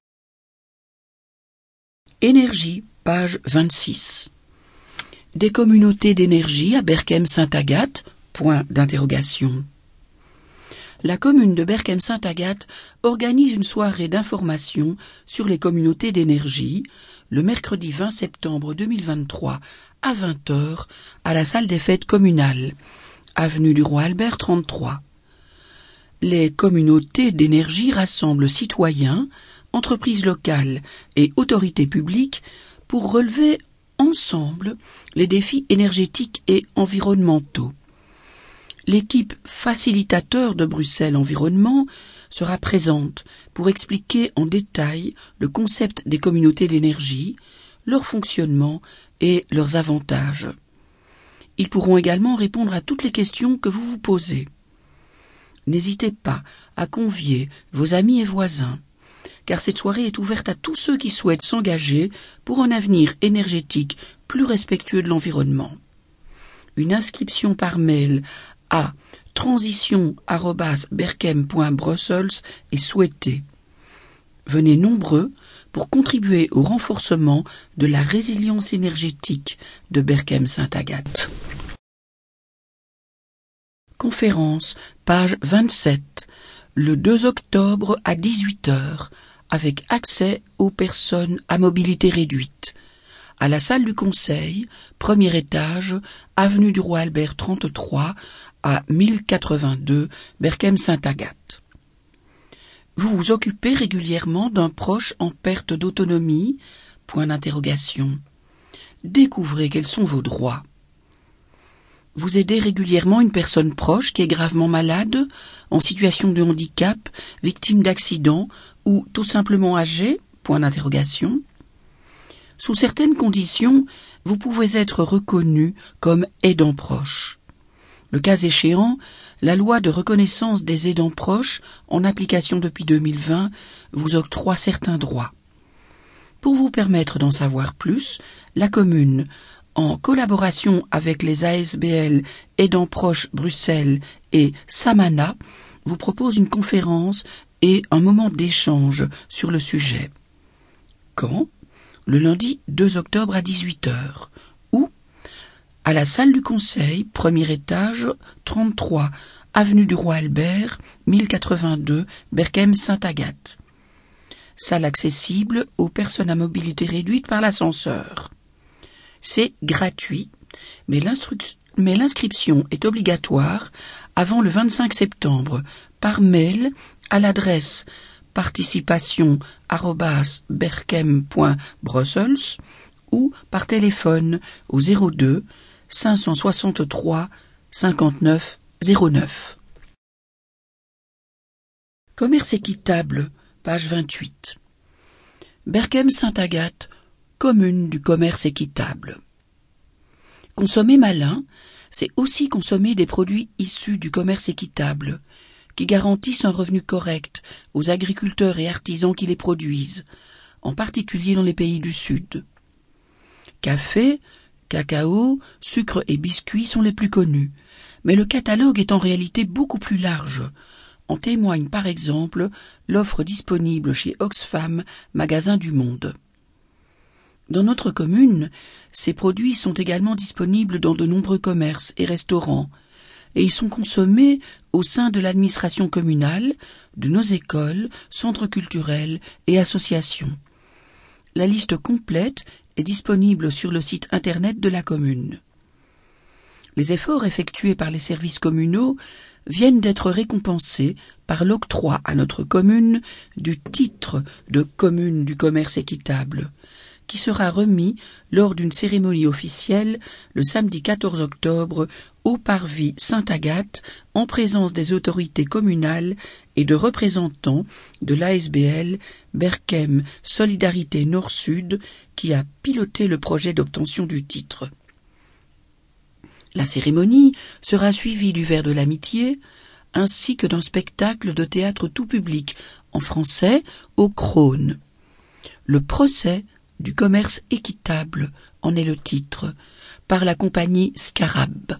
A: Énergie, page 26. Des communautés d'énergie à Berchem-Sainte-Agathe, point d'interrogation. La commune de Berchem-Sainte-Agathe organise une soirée d'information sur les communautés d'énergie le mercredi 20 septembre 2023 à 20h à la salle des fêtes communales, avenue du Roi Albert 33. Les communautés d'énergie rassemblent citoyens, entreprises locales et autorités publiques pour relever ensemble les défis énergétiques et environnementaux. L'équipe facilitateur de Bruxelles Environnement sera présente pour expliquer en détail le concept des communautés d'énergie, leur fonctionnement et leurs avantages. Ils pourront également répondre à toutes les questions que vous vous posez. N'hésitez pas à convier vos amis et voisins, car cette soirée est ouverte à tous ceux qui souhaitent s'engager pour un avenir énergétique plus respectueux de l'environnement. Une inscription par mail à transition@berchem.brussels est souhaitée. Venez nombreux pour contribuer au renforcement de la résilience énergétique de Berchem-Sainte-Agathe. Conférence, page 27, le 2 octobre à 18h, avec accès aux personnes à mobilité réduite, à la salle du Conseil, premier étage, avenue du Roi Albert 33, à 1082, Berchem-Sainte-Agathe. Vous vous occupez régulièrement d'un proche en perte d'autonomie? Point d'interrogation. Découvrez quels sont vos droits. Vous aidez régulièrement une personne proche qui est gravement malade, en situation de handicap, victime d'accident ou tout simplement âgée? Point d'interrogation. Sous certaines conditions, vous pouvez être reconnu comme aidant proche. Le cas échéant, la loi de reconnaissance des aidants proches, en application depuis 2020, vous octroie certains droits. Pour vous permettre d'en savoir plus, la commune, en collaboration avec les ASBL Aidants Proches Bruxelles et Samana, vous propose une conférence et un moment d'échange sur le sujet. Quand? Le lundi 2 octobre à 18h. Où? à la salle du conseil, premier étage, 33, avenue du Roi Albert, 1082, Berchem-Sainte-Agathe. Salle accessible aux personnes à mobilité réduite par l'ascenseur. C'est gratuit, mais l'inscription est obligatoire avant le 25 septembre par mail à l'adresse participation@berchem.brussels ou par téléphone au 02 563 59 09. Commerce équitable, page 28. Berchem-Sainte-Agathe, commune du commerce équitable. Consommer malin, c'est aussi consommer des produits issus du commerce équitable, qui garantissent un revenu correct aux agriculteurs et artisans qui les produisent, en particulier dans les pays du Sud. Café, cacao, sucre et biscuits sont les plus connus, mais le catalogue est en réalité beaucoup plus large. En témoigne par exemple l'offre disponible chez Oxfam, magasin du Monde. Dans notre commune, ces produits sont également disponibles dans de nombreux commerces et restaurants, et ils sont consommés au sein de l'administration communale, de nos écoles, centres culturels et associations. La liste complète est disponible sur le site internet de la commune. Les efforts effectués par les services communaux viennent d'être récompensés par l'octroi à notre commune du titre de commune du commerce équitable, qui sera remis lors d'une cérémonie officielle le samedi 14 octobre au parvis Sainte-Agathe en présence des autorités communales et de représentants de l'ASBL Berchem Solidarité Nord-Sud qui a piloté le projet d'obtention du titre. La cérémonie sera suivie du verre de l'amitié ainsi que d'un spectacle de théâtre tout public en français au Krone. Le procès du commerce équitable en est le titre, par la compagnie Scarab.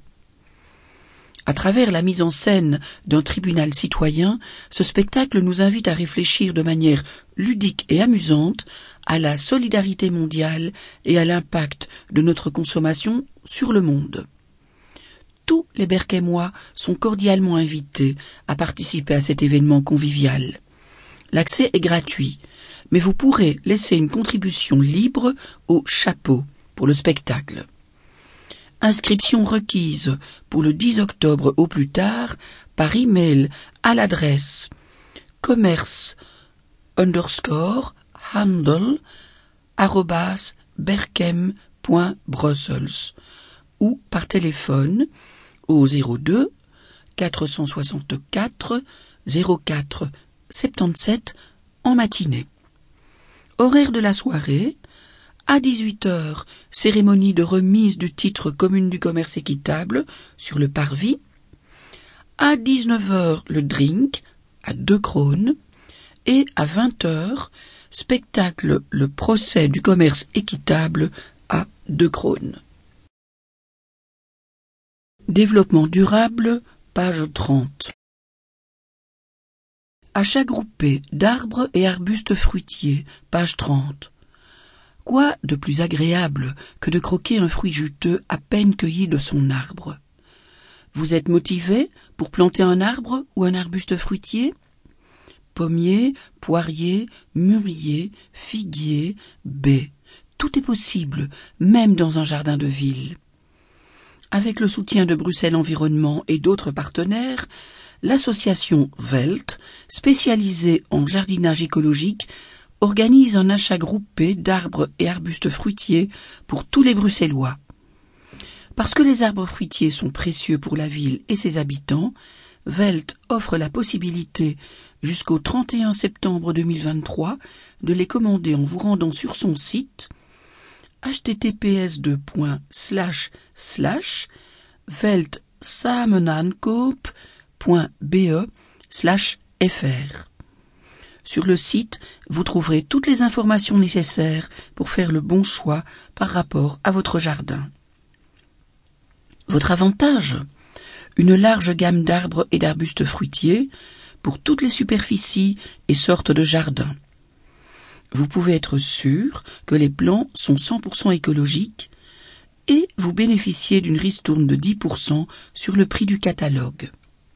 A: À travers la mise en scène d'un tribunal citoyen, ce spectacle nous invite à réfléchir de manière ludique et amusante à la solidarité mondiale et à l'impact de notre consommation sur le monde. Tous les Berchemois sont cordialement invités à participer à cet événement convivial. L'accès est gratuit, mais vous pourrez laisser une contribution libre au chapeau pour le spectacle. Inscription requise pour le 10 octobre au plus tard par email à l'adresse commerce_handle@berchem.brussels ou par téléphone au 02 464 04 77 en matinée. Horaire de la soirée, à 18h, cérémonie de remise du titre commune du commerce équitable sur le parvis. À 19h, le drink, à 2 krones. Et à 20h, spectacle le procès du commerce équitable à 2 krones. Développement durable, page 30. Achat groupé d'arbres et arbustes fruitiers, page 30. Quoi de plus agréable que de croquer un fruit juteux à peine cueilli de son arbre? Vous êtes motivé pour planter un arbre ou un arbuste fruitier? Pommier, poirier, mûrier, figuier, baie. Tout est possible, même dans un jardin de ville. Avec le soutien de Bruxelles Environnement et d'autres partenaires, l'association Velt, spécialisée en jardinage écologique, organise un achat groupé d'arbres et arbustes fruitiers pour tous les Bruxellois. Parce que les arbres fruitiers sont précieux pour la ville et ses habitants, Velt offre la possibilité, jusqu'au 31 septembre 2023, de les commander en vous rendant sur son site https://veltsamenankoop.be/fr. Sur le site, vous trouverez toutes les informations nécessaires pour faire le bon choix par rapport à votre jardin. Votre avantage ? Une large gamme d'arbres et d'arbustes fruitiers pour toutes les superficies et sortes de jardins. Vous pouvez être sûr que les plants sont 100% écologiques et vous bénéficiez d'une ristourne de 10% sur le prix du catalogue.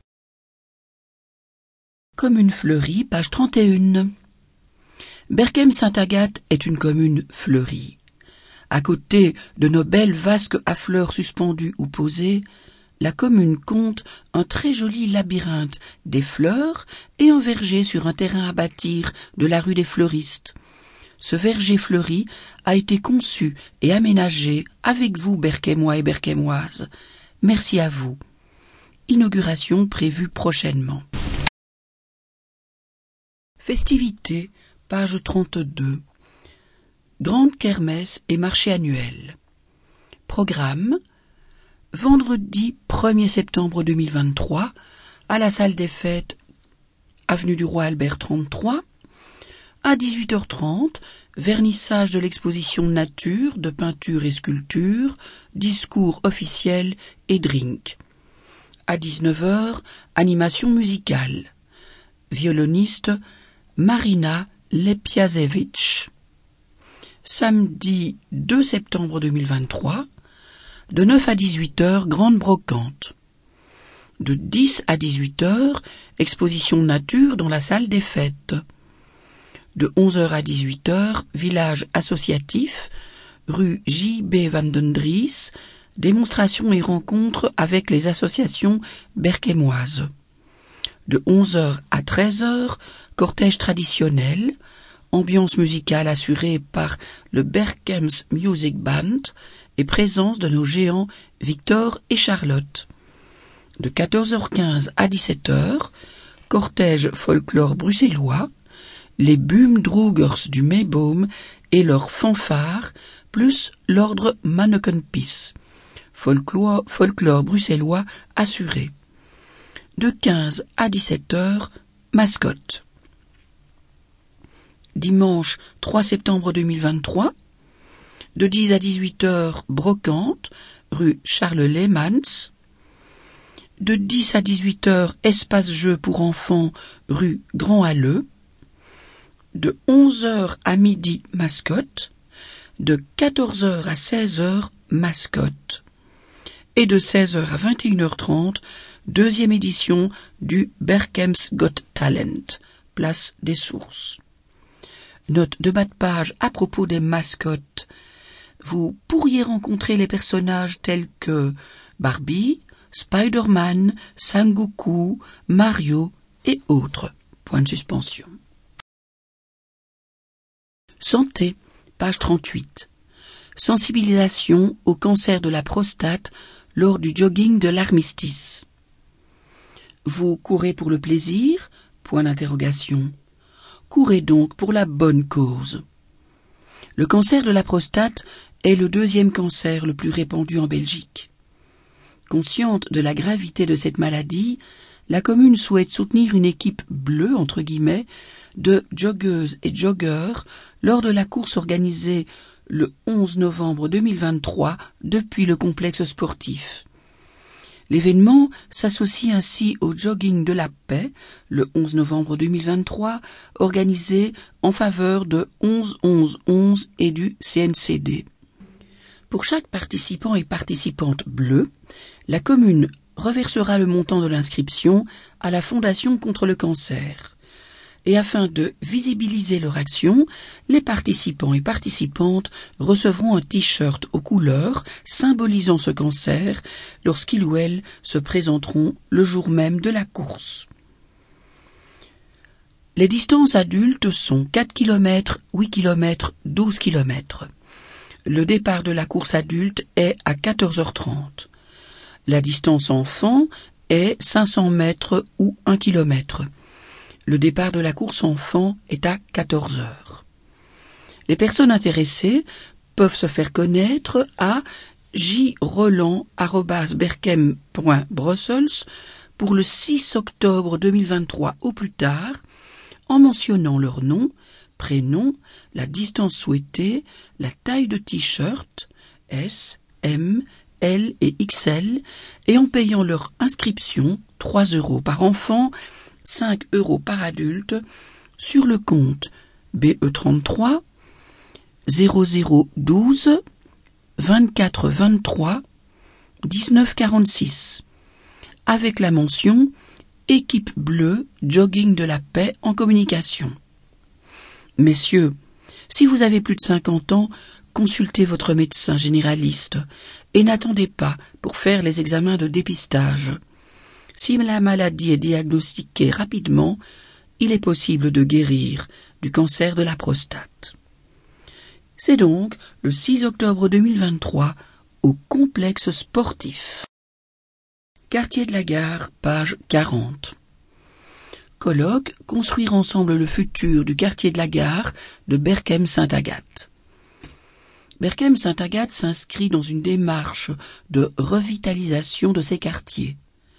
A: Commune fleurie, page 31. Berchem-Sainte-Agathe est une commune fleurie. À côté de nos belles vasques à fleurs suspendues ou posées, la commune compte un très joli labyrinthe des fleurs et un verger sur un terrain à bâtir de la rue des Fleuristes. Ce verger fleuri a été conçu et aménagé avec vous, Berchemois et Berchemoises. Merci à vous. Inauguration prévue prochainement. Festivités, page 32. Grande kermesse et marché annuel. Programme. Vendredi 1er septembre 2023, à la salle des fêtes, avenue du Roi Albert 33, à 18h30, vernissage de l'exposition nature, de peinture et sculpture, discours officiel et drink. À 19h, animation musicale. Violoniste Marina Lepiazevich. Samedi 2 septembre 2023, de 9 à 18h, grande brocante. De 10 à 18h, exposition nature dans la salle des fêtes. De 11h à 18h, village associatif, rue J.B. Vandendries, démonstration et rencontre avec les associations berchemoises. De 11h à 13h, cortège traditionnel, ambiance musicale assurée par le Berchems Music Band et présence de nos géants Victor et Charlotte. De 14h15 à 17h, cortège folklore bruxellois, les Boomdroegers du Meiboom et leurs fanfares, plus l'ordre Manneken-Pis, folklore bruxellois assuré. De 15 à 17h, mascotte. Dimanche 3 septembre 2023, de 10 à 18h, brocante, rue Charles Leemans. De 10 à 18h, espace-jeu pour enfants, rue Grand Halleux. De 11h à midi, mascotte. De 14h à 16h, mascotte. Et de 16h à 21h30, deuxième édition du Berchems Got Talent, place des Sources. Note de bas de page à propos des mascottes. Vous pourriez rencontrer les personnages tels que Barbie, Spider-Man, Sangoku, Mario et autres. Point de suspension. Santé, page 38. Sensibilisation au cancer de la prostate lors du jogging de l'armistice. Vous courez pour le plaisir ? Point d'interrogation. Courez donc pour la bonne cause. Le cancer de la prostate est le deuxième cancer le plus répandu en Belgique. Consciente de la gravité de cette maladie, la commune souhaite soutenir une équipe bleue, entre guillemets, de joggeuses et joggeurs lors de la course organisée le 11 novembre 2023 depuis le complexe sportif. L'événement s'associe ainsi au jogging de la paix, le 11 novembre 2023, organisé en faveur de 11-11-11 et du CNCD. Pour chaque participant et participante bleue, la commune reversera le montant de l'inscription à la Fondation contre le cancer. Et afin de visibiliser leur action, les participants et participantes recevront un t-shirt aux couleurs symbolisant ce cancer lorsqu'ils ou elles se présenteront le jour même de la course. Les distances adultes sont 4 km, 8 km, 12 km. Le départ de la course adulte est à 14h30. La distance enfant est 500 mètres ou 1 km. Le départ de la course enfant est à 14h. Les personnes intéressées peuvent se faire connaître à jroland@berchem.brussels pour le 6 octobre 2023 au plus tard, en mentionnant leur nom, prénom, la distance souhaitée, la taille de t-shirt, S, M, L et XL, et en payant leur inscription, 3 € par enfant, 5 € par adulte, sur le compte BE33 0012 24 23 19 46 avec la mention Équipe bleue jogging de la paix en communication. Messieurs, si vous avez plus de 50 ans, consultez votre médecin généraliste et n'attendez pas pour faire les examens de dépistage. Si la maladie est diagnostiquée rapidement, il est possible de guérir du cancer de la prostate. C'est donc le 6 octobre 2023 au complexe sportif. Quartier de la Gare, page 40. Colloque « Construire ensemble le futur du quartier de la Gare » de Berchem-Sainte-Agathe. Berchem-Sainte-Agathe s'inscrit dans une démarche de revitalisation de ses quartiers.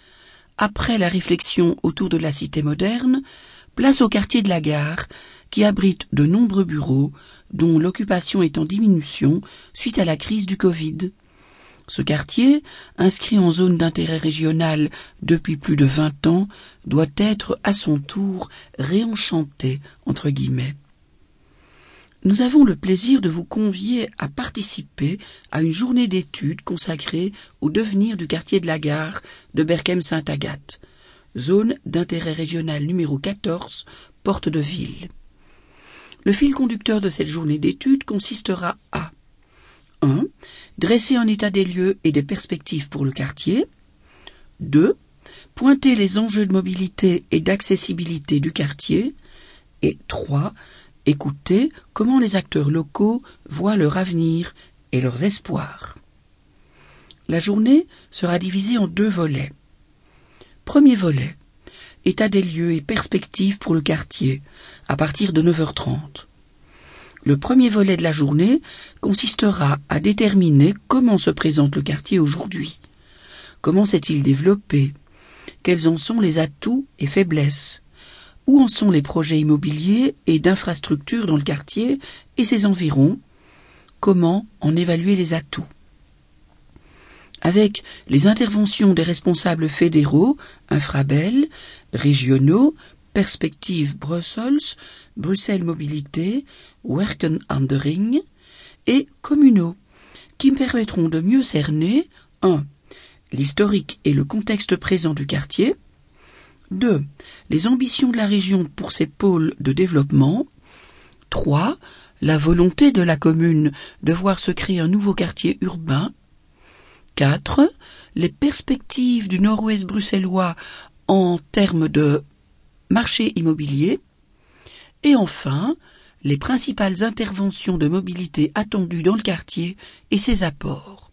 A: Après la réflexion autour de la cité moderne, place au quartier de la Gare, qui abrite de nombreux bureaux, dont l'occupation est en diminution suite à la crise du Covid. Ce quartier, inscrit en zone d'intérêt régional depuis plus de 20 ans, doit être à son tour réenchanté, entre guillemets. Nous avons le plaisir de vous convier à participer à une journée d'études consacrée au devenir du quartier de la Gare de Berchem-Sainte-Agathe, zone d'intérêt régional numéro 14, Porte de Ville. Le fil conducteur de cette journée d'études consistera à 1. Dresser un état des lieux et des perspectives pour le quartier. 2. Pointer les enjeux de mobilité et d'accessibilité du quartier. Et 3. Écouter comment les acteurs locaux voient leur avenir et leurs espoirs. La journée sera divisée en 2 volets. Premier volet, état des lieux et perspectives pour le quartier, à partir de 9h30. Le premier volet de la journée consistera à déterminer comment se présente le quartier aujourd'hui. Comment s'est-il développé? Quels en sont les atouts et faiblesses? Où en sont les projets immobiliers et d'infrastructures dans le quartier et ses environs? Comment en évaluer les atouts? Avec les interventions des responsables fédéraux, infrabel, régionaux, Perspective Brussels, Bruxelles Mobilité, Werken aan de Ring, et communaux, qui permettront de mieux cerner 1. L'historique et le contexte présent du quartier, 2. Les ambitions de la région pour ses pôles de développement, 3. La volonté de la commune de voir se créer un nouveau quartier urbain, 4. Les perspectives du nord-ouest bruxellois en termes de marché immobilier, et enfin, les principales interventions de mobilité attendues dans le quartier et ses abords.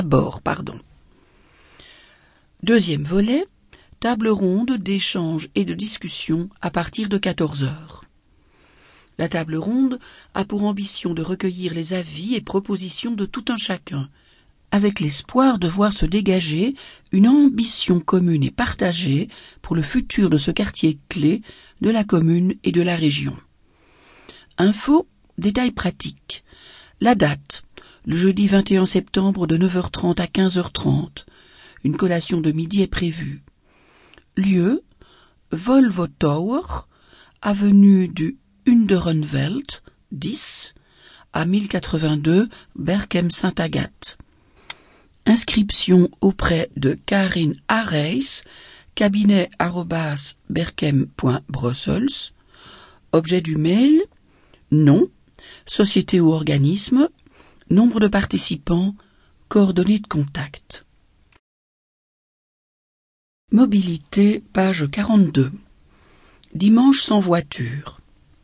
A: Deuxième volet, table ronde d'échange et de discussion à partir de 14h. La table ronde a pour ambition de recueillir les avis et propositions de tout un chacun, avec l'espoir de voir se dégager une ambition commune et partagée pour le futur de ce quartier clé de la commune et de la région. Info, détails pratiques. La date, le jeudi 21 septembre de 9h30 à 15h30. Une collation de midi est prévue. Lieu, Volvo Tower, avenue du Underenveld, 10, à 1082, Berchem-Sainte-Agathe. Inscription auprès de Karine Areis, cabinet@berchem.brussels. Objet du mail, nom, société ou organisme, nombre de participants, coordonnées de contact. Mobilité, page 42. Dimanche sans voiture.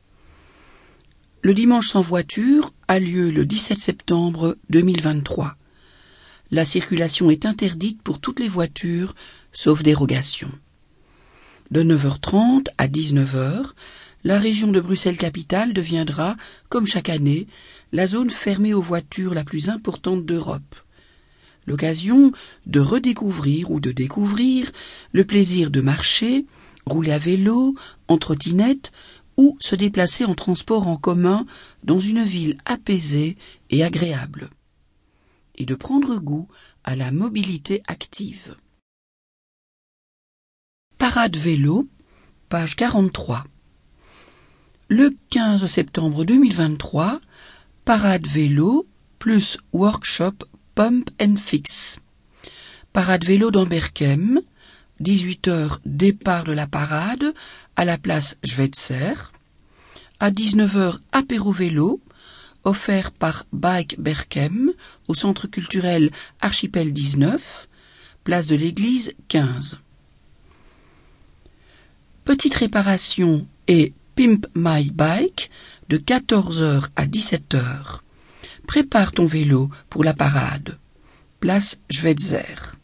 A: Le dimanche sans voiture a lieu le 17 septembre 2023. La circulation est interdite pour toutes les voitures, sauf dérogation. De 9h30 à 19h, la région de Bruxelles-Capitale deviendra, comme chaque année, la zone fermée aux voitures la plus importante d'Europe. L'occasion de redécouvrir ou de découvrir le plaisir de marcher, rouler à vélo, en trottinette ou se déplacer en transport en commun dans une ville apaisée et agréable. Et de prendre goût à la mobilité active. Parade vélo, page 43. Le 15 septembre 2023, parade vélo plus workshop Pump and Fix. Parade vélo dans Berchem, 18h départ de la parade à la place Schweitzer. À 19h apéro vélo, offert par Bike Berchem au centre culturel Archipel 19, place de l'église 15. Petite réparation et Pimp My Bike de 14h à 17h. Prépare ton vélo pour la parade. Place Schweitzer.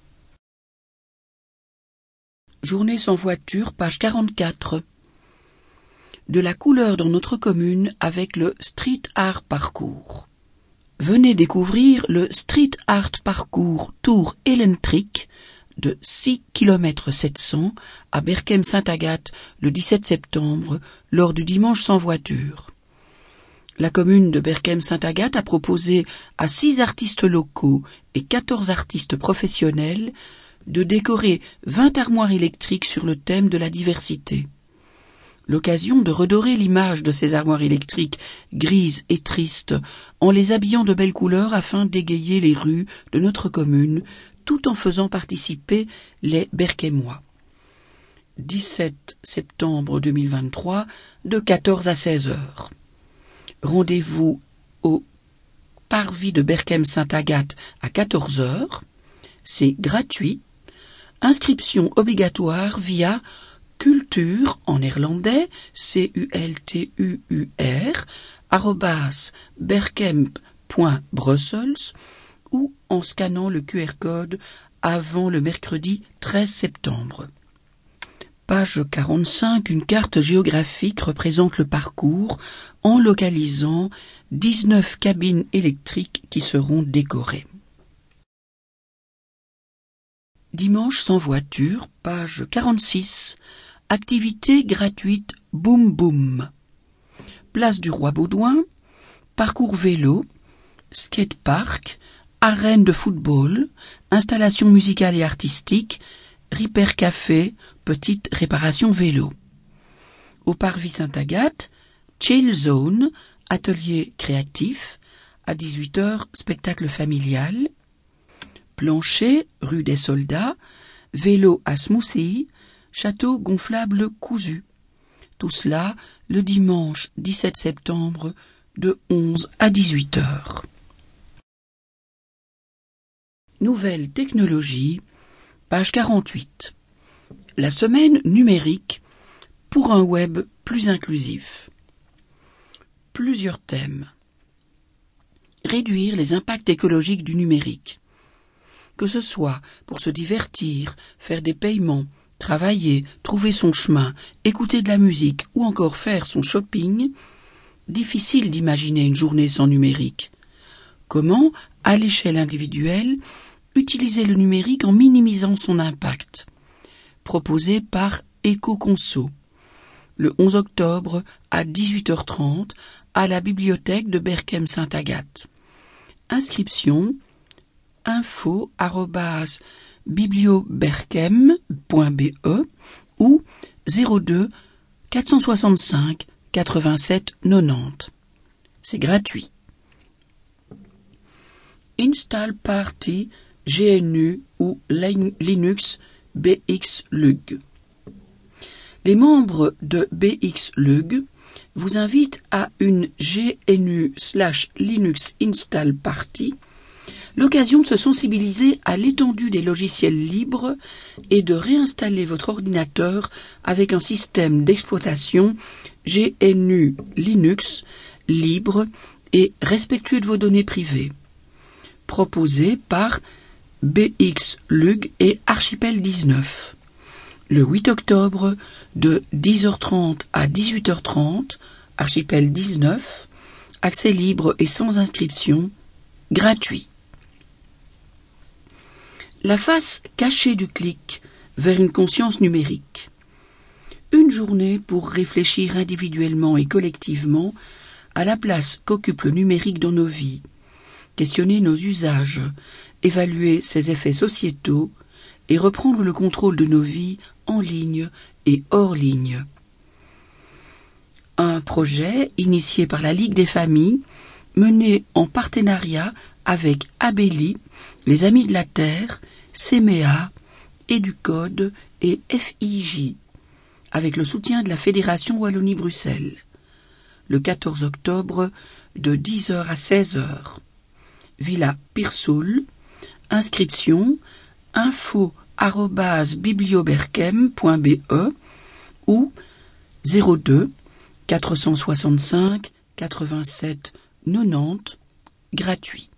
A: Journée sans voiture, page 44. De la couleur dans notre commune avec le Street Art Parcours. Venez découvrir le Street Art Parcours Tour électrique de 6 km 700 à Berchem-Sainte-Agathe le 17 septembre lors du dimanche sans voiture. La commune de Berchem-Sainte-Agathe a proposé à 6 artistes locaux et 14 artistes professionnels de décorer 20 armoires électriques sur le thème de la diversité. L'occasion de redorer l'image de ces armoires électriques grises et tristes en les habillant de belles couleurs afin d'égayer les rues de notre commune tout en faisant participer les Berchemois. 17 septembre 2023 de 14 à 16 heures. Rendez-vous au Parvis de Berchem-Sainte-Agathe à 14 heures. C'est gratuit. Inscription obligatoire via culture en néerlandais cultur @berchem.brussels ou en scannant le QR code avant le mercredi 13 septembre. Page 45, une carte géographique représente le parcours en localisant 19 cabines électriques qui seront décorées. Dimanche sans voiture, page 46, activité gratuite Boum Boum. Place du Roi Baudouin, parcours vélo, skatepark, arène de football, installation musicale et artistique, Ripper Café, petite réparation vélo. Au Parvis Sainte-Agathe, Chill Zone, atelier créatif, à 18h, spectacle familial. Plancher, rue des Soldats, vélo à smoothie, château gonflable cousu. Tout cela le dimanche 17 septembre de 11 à 18h. Nouvelles technologies, page 48. La semaine numérique pour un web plus inclusif. Plusieurs thèmes. Réduire les impacts écologiques du numérique. Que ce soit pour se divertir, faire des paiements, travailler, trouver son chemin, écouter de la musique ou encore faire son shopping, difficile d'imaginer une journée sans numérique. Comment, à l'échelle individuelle, utiliser le numérique en minimisant son impact? Proposé par EcoConso, le 11 octobre à 18h30 à la bibliothèque de Berchem-Sainte-Agathe. Inscription info@biblioberchem.be ou 02 465 87 90. C'est gratuit. Install Party GNU ou Linux BXLUG. Les membres de BXLUG vous invitent à une GNU/Linux Install Party, l'occasion de se sensibiliser à l'étendue des logiciels libres et de réinstaller votre ordinateur avec un système d'exploitation GNU Linux libre et respectueux de vos données privées. Proposé par BXLUG et Archipel 19. Le 8 octobre de 10h30 à 18h30, Archipel 19, accès libre et sans inscription, gratuit. La face cachée du clic vers une conscience numérique. Une journée pour réfléchir individuellement et collectivement à la place qu'occupe le numérique dans nos vies, questionner nos usages, évaluer ses effets sociétaux et reprendre le contrôle de nos vies en ligne et hors ligne. Un projet initié par la Ligue des familles, menée en partenariat avec Abeli, les Amis de la Terre, CMEA, Educode et FIJ, avec le soutien de la Fédération Wallonie-Bruxelles, le 14 octobre de 10h à 16h. Villa Pirsoul, inscription info@biblioberchem.be ou 02 465 87 90, gratuit.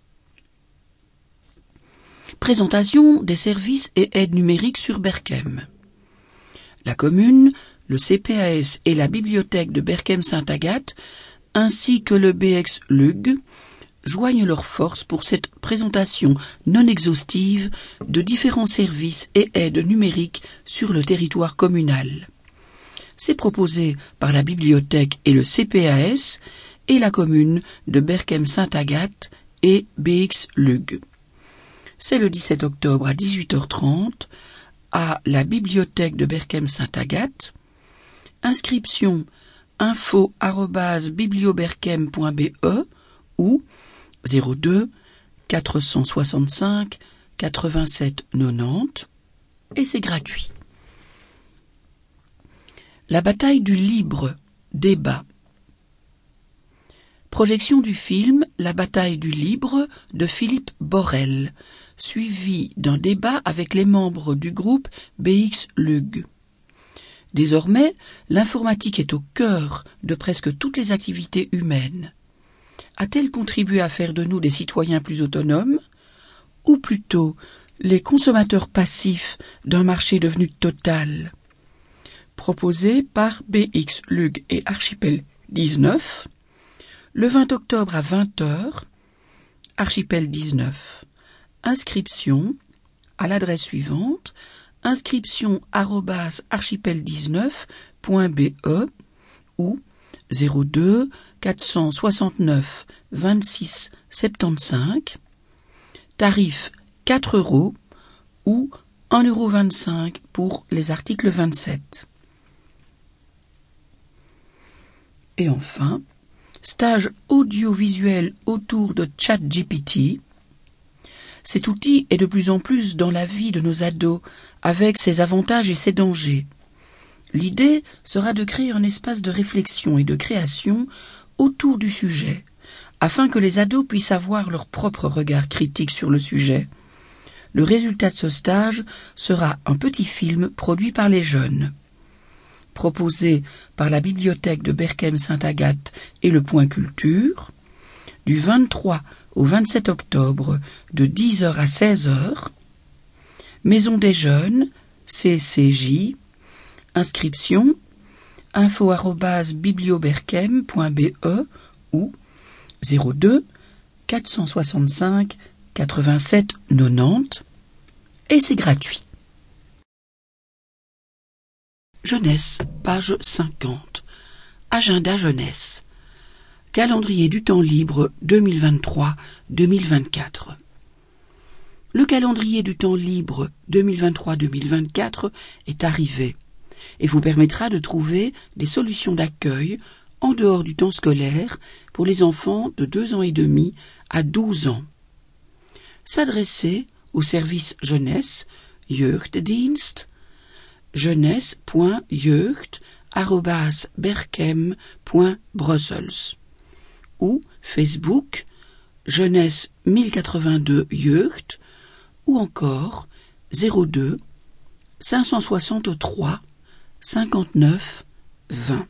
A: Présentation des services et aides numériques sur Berchem. La commune, le CPAS et la bibliothèque de Berchem-Sainte-Agathe, ainsi que le BX-LUG, joignent leurs forces pour cette présentation non exhaustive de différents services et aides numériques sur le territoire communal. C'est proposé par la bibliothèque et le CPAS et la commune de Berchem-Sainte-Agathe et BX-LUG. C'est le 17 octobre à 18h30 à la bibliothèque de Berchem-Sainte-Agathe. Inscription info@biblioberchem.be ou 02 465 87 90 et c'est gratuit. La bataille du libre, débat. Projection du film La bataille du libre de Philippe Borel, suivi d'un débat avec les membres du groupe BX-LUG. Désormais, l'informatique est au cœur de presque toutes les activités humaines. A-t-elle contribué à faire de nous des citoyens plus autonomes, ou plutôt les consommateurs passifs d'un marché devenu total? Proposé par BX-LUG et Archipel 19, le 20 octobre à 20h, Archipel 19. Inscription à l'adresse suivante, inscription@archipel19.be ou 02 469 26 75, tarif 4 € ou 1,25 € pour les articles 27. Et enfin, stage audiovisuel autour de ChatGPT. Cet outil est de plus en plus dans la vie de nos ados, avec ses avantages et ses dangers. L'idée sera de créer un espace de réflexion et de création autour du sujet, afin que les ados puissent avoir leur propre regard critique sur le sujet. Le résultat de ce stage sera un petit film produit par les jeunes. Proposé par la bibliothèque de Berchem-Sainte-Agathe et le Point Culture, du 23 au 27 octobre de 10h à 16h, Maison des Jeunes, CCJ, inscription info@biblioberchem.be ou 02 465 87 90 et c'est gratuit. Jeunesse, page 50. Agenda jeunesse. Calendrier du temps libre 2023-2024. Le calendrier du temps libre 2023-2024 est arrivé et vous permettra de trouver des solutions d'accueil en dehors du temps scolaire pour les enfants de 2 ans et demi à 12 ans. S'adresser au service jeunesse, Jeugddienst, jeunesse.jeugd@berchem.brussels ou Facebook Jeunesse 1082 Jeugd ou encore 02 563 59 20.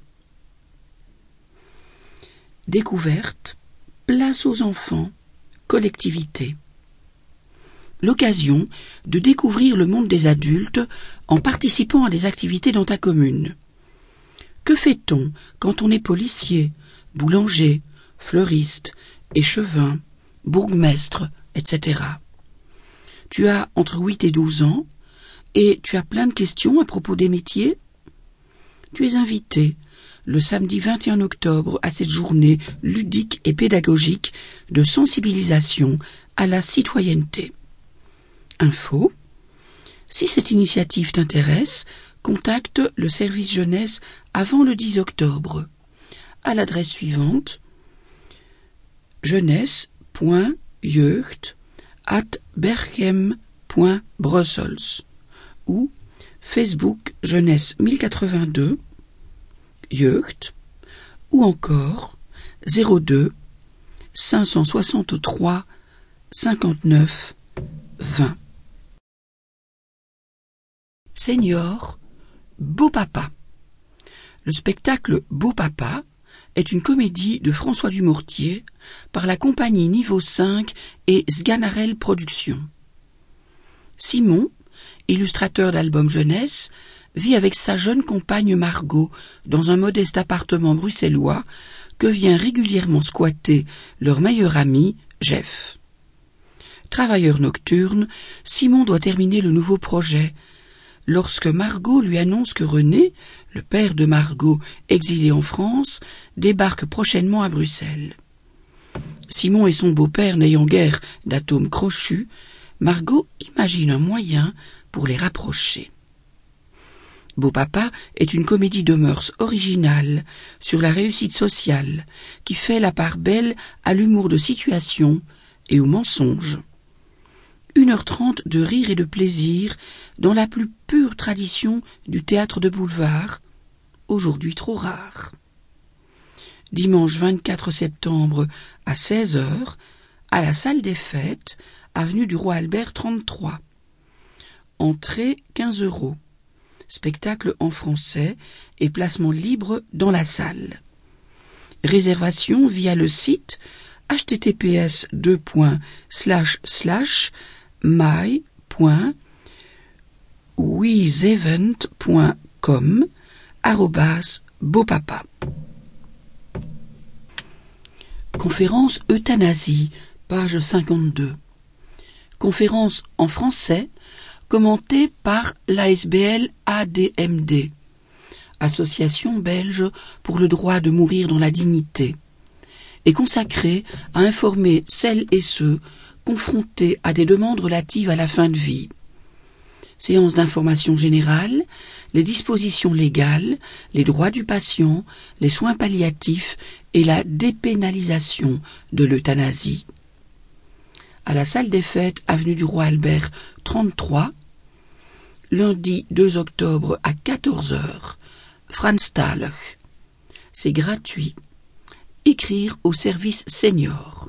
A: Découverte, place aux enfants, collectivité. L'occasion de découvrir le monde des adultes en participant à des activités dans ta commune. Que fait-on quand on est policier, boulanger, fleuriste, échevin, bourgmestre, etc. Tu as entre 8 et 12 ans et tu as plein de questions à propos des métiers? Tu es invité le samedi 21 octobre à cette journée ludique et pédagogique de sensibilisation à la citoyenneté. Info. Si cette initiative t'intéresse, contacte le service jeunesse avant le 10 octobre à l'adresse suivante jeunesse.jeugd@berchem.brussels ou Facebook Jeunesse 1082 Jeugd ou encore 02 563 59 20. Senior, Beau Papa. Le spectacle Beau Papa est une comédie de François Dumortier par la compagnie Niveau 5 et Sganarelle Productions. Simon, illustrateur d'albums jeunesse, vit avec sa jeune compagne Margot dans un modeste appartement bruxellois que vient régulièrement squatter leur meilleur ami, Jeff. Travailleur nocturne, Simon doit terminer le nouveau projet. Lorsque Margot lui annonce que René, le père de Margot, exilé en France, débarque prochainement à Bruxelles. Simon et son beau-père n'ayant guère d'atomes crochus, Margot imagine un moyen pour les rapprocher. Beau Papa est une comédie de mœurs originale sur la réussite sociale qui fait la part belle à l'humour de situation et au mensonge. 1h30 de rire et de plaisir dans la plus pure tradition du théâtre de boulevard, aujourd'hui trop rare. Dimanche 24 septembre à 16h, à la salle des fêtes, avenue du Roi Albert 33. Entrée 15 €. Spectacle en français et placement libre dans la salle. Réservation via le site https://my.wizevent.com @beaupapa. Conférence euthanasie, page 52. Conférence en français commentée par l'ASBL ADMD, Association belge pour le droit de mourir dans la dignité, est consacrée à informer celles et ceux confrontés à des demandes relatives à la fin de vie. Séance d'information générale, les dispositions légales, les droits du patient, les soins palliatifs et la dépénalisation de l'euthanasie. À la salle des fêtes, avenue du Roi Albert 33, lundi 2 octobre à 14h, Franstalig. C'est gratuit. Écrire au service senior.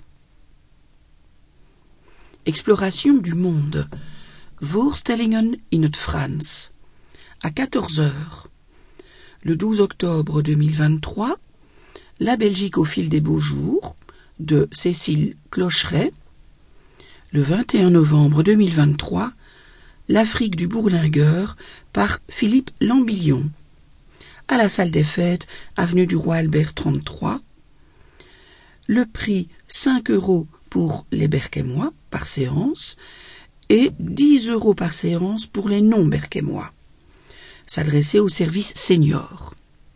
A: Exploration du monde. Voorstellingen in het Frans. À 14h. Le 12 octobre 2023, La Belgique au fil des beaux jours, de Cécile Clocheret. Le 21 novembre 2023, L'Afrique du bourlingueur par Philippe Lambillion. À la salle des fêtes, avenue du Roi Albert 33. Le prix 5 € pour les Berchémois par séance et 10 € par séance pour les non-Berchémois. S'adresser au service senior.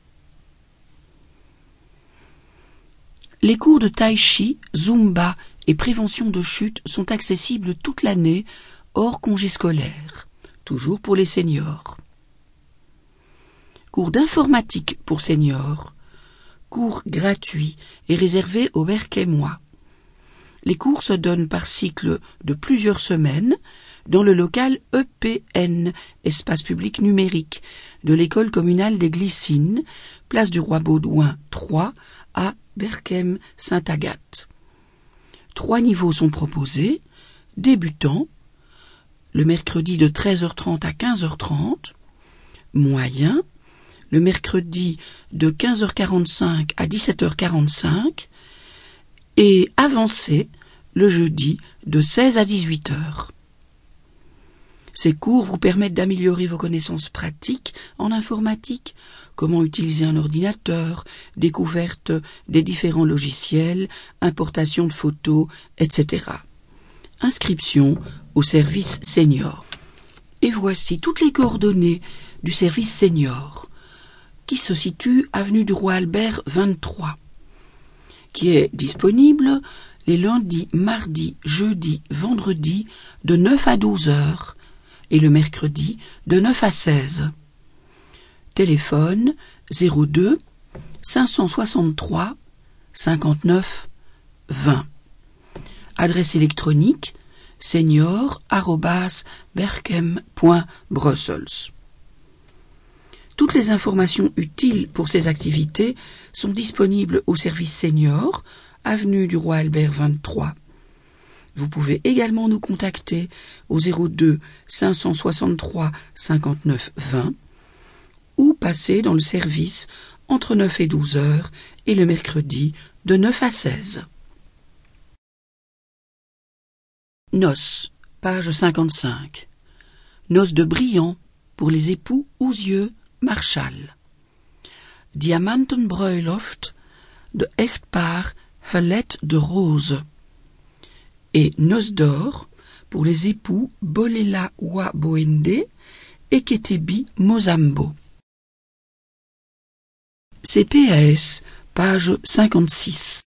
A: Les cours de tai chi, zumba et prévention de chute sont accessibles toute l'année hors congé scolaire, toujours pour les seniors. Cours d'informatique pour seniors. Cours gratuits et réservés aux Berchémois. Les cours se donnent par cycle de plusieurs semaines dans le local EPN, Espace public numérique, de l'école communale des Glycines, place du Roi Baudouin 3 à Berchem-Sainte-Agathe. 3 niveaux sont proposés. Débutant, le mercredi de 13h30 à 15h30. Moyen, le mercredi de 15h45 à 17h45. Et avancé, le jeudi de 16 à 18h. Ces cours vous permettent d'améliorer vos connaissances pratiques en informatique, comment utiliser un ordinateur, découverte des différents logiciels, importation de photos, etc. Inscription au service senior. Et voici toutes les coordonnées du service senior, qui se situe avenue du Roi Albert 23, qui est disponible les lundis, mardis, jeudis, vendredis de 9 à 12 heures et le mercredi de 9 à 16. Téléphone 02 563 59 20. Adresse électronique senior@berchem.brussels. Toutes les informations utiles pour ces activités sont disponibles au service senior, avenue du Roi Albert 23. Vous pouvez également nous contacter au 02 563 59 20 ou passer dans le service entre 9 et 12 heures et le mercredi de 9 à 16. Noces, page 55. Noces de brillant pour les époux Ouzieux Marschall. Diamantenbruiloft de Echtpaar Gelet de Rose. Et noces d'or pour les époux Bolela Wa Boende et Ketebi Mozambo. CPAS, page 56.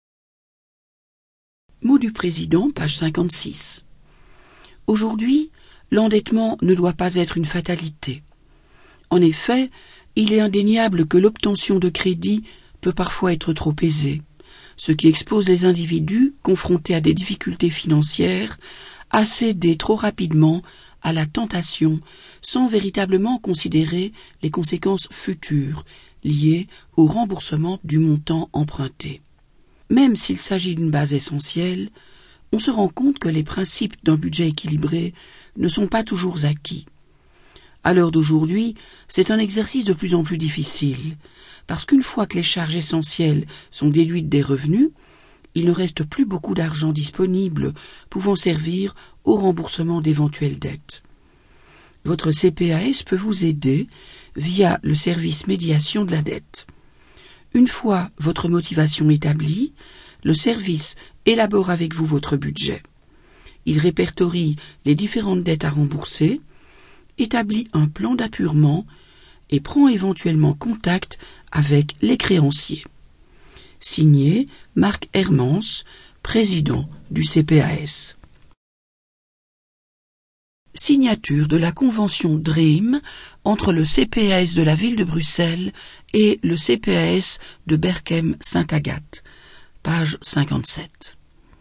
A: Mot du président, page 56. Aujourd'hui, l'endettement ne doit pas être une fatalité. En effet, il est indéniable que l'obtention de crédit peut parfois être trop aisée, ce qui expose les individus confrontés à des difficultés financières à céder trop rapidement à la tentation sans véritablement considérer les conséquences futures liées au remboursement du montant emprunté. Même s'il s'agit d'une base essentielle, on se rend compte que les principes d'un budget équilibré ne sont pas toujours acquis. À l'heure d'aujourd'hui, c'est un exercice de plus en plus difficile, parce qu'une fois que les charges essentielles sont déduites des revenus, il ne reste plus beaucoup d'argent disponible pouvant servir au remboursement d'éventuelles dettes. Votre CPAS peut vous aider via le service médiation de la dette. Une fois votre motivation établie, le service élabore avec vous votre budget. Il répertorie les différentes dettes à rembourser, établit un plan d'appurement et prend éventuellement contact avec les créanciers. Signé Marc Hermans, président du CPAS. Signature de la convention DREAM entre le CPAS de la ville de Bruxelles et le CPAS de Berchem-Saint-Agathe, page 57.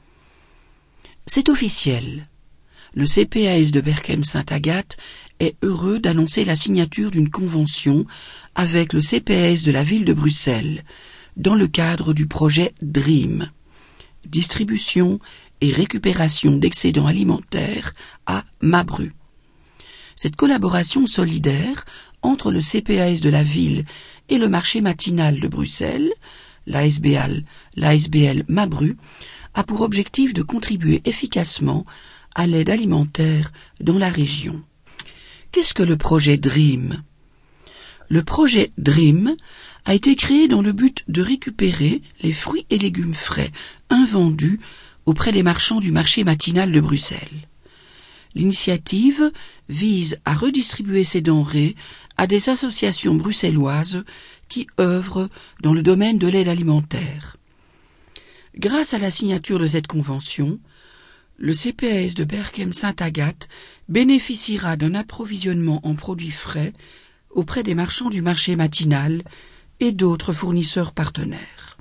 A: C'est officiel. Le CPAS de Berchem-Saint-Agathe est heureux d'annoncer la signature d'une convention avec le CPAS de la ville de Bruxelles dans le cadre du projet DREAM, distribution et récupération d'excédents alimentaires à Mabru. Cette collaboration solidaire entre le CPAS de la ville et le marché matinal de Bruxelles, l'ASBL Mabru, a pour objectif de contribuer efficacement à l'aide alimentaire dans la région. Qu'est-ce que le projet DREAM ? Le projet DREAM a été créé dans le but de récupérer les fruits et légumes frais invendus auprès des marchands du marché matinal de Bruxelles. L'initiative vise à redistribuer ces denrées à des associations bruxelloises qui œuvrent dans le domaine de l'aide alimentaire. Grâce à la signature de cette convention, le CPAS de Berchem-Saint-Agathe bénéficiera d'un approvisionnement en produits frais auprès des marchands du marché matinal et d'autres fournisseurs partenaires.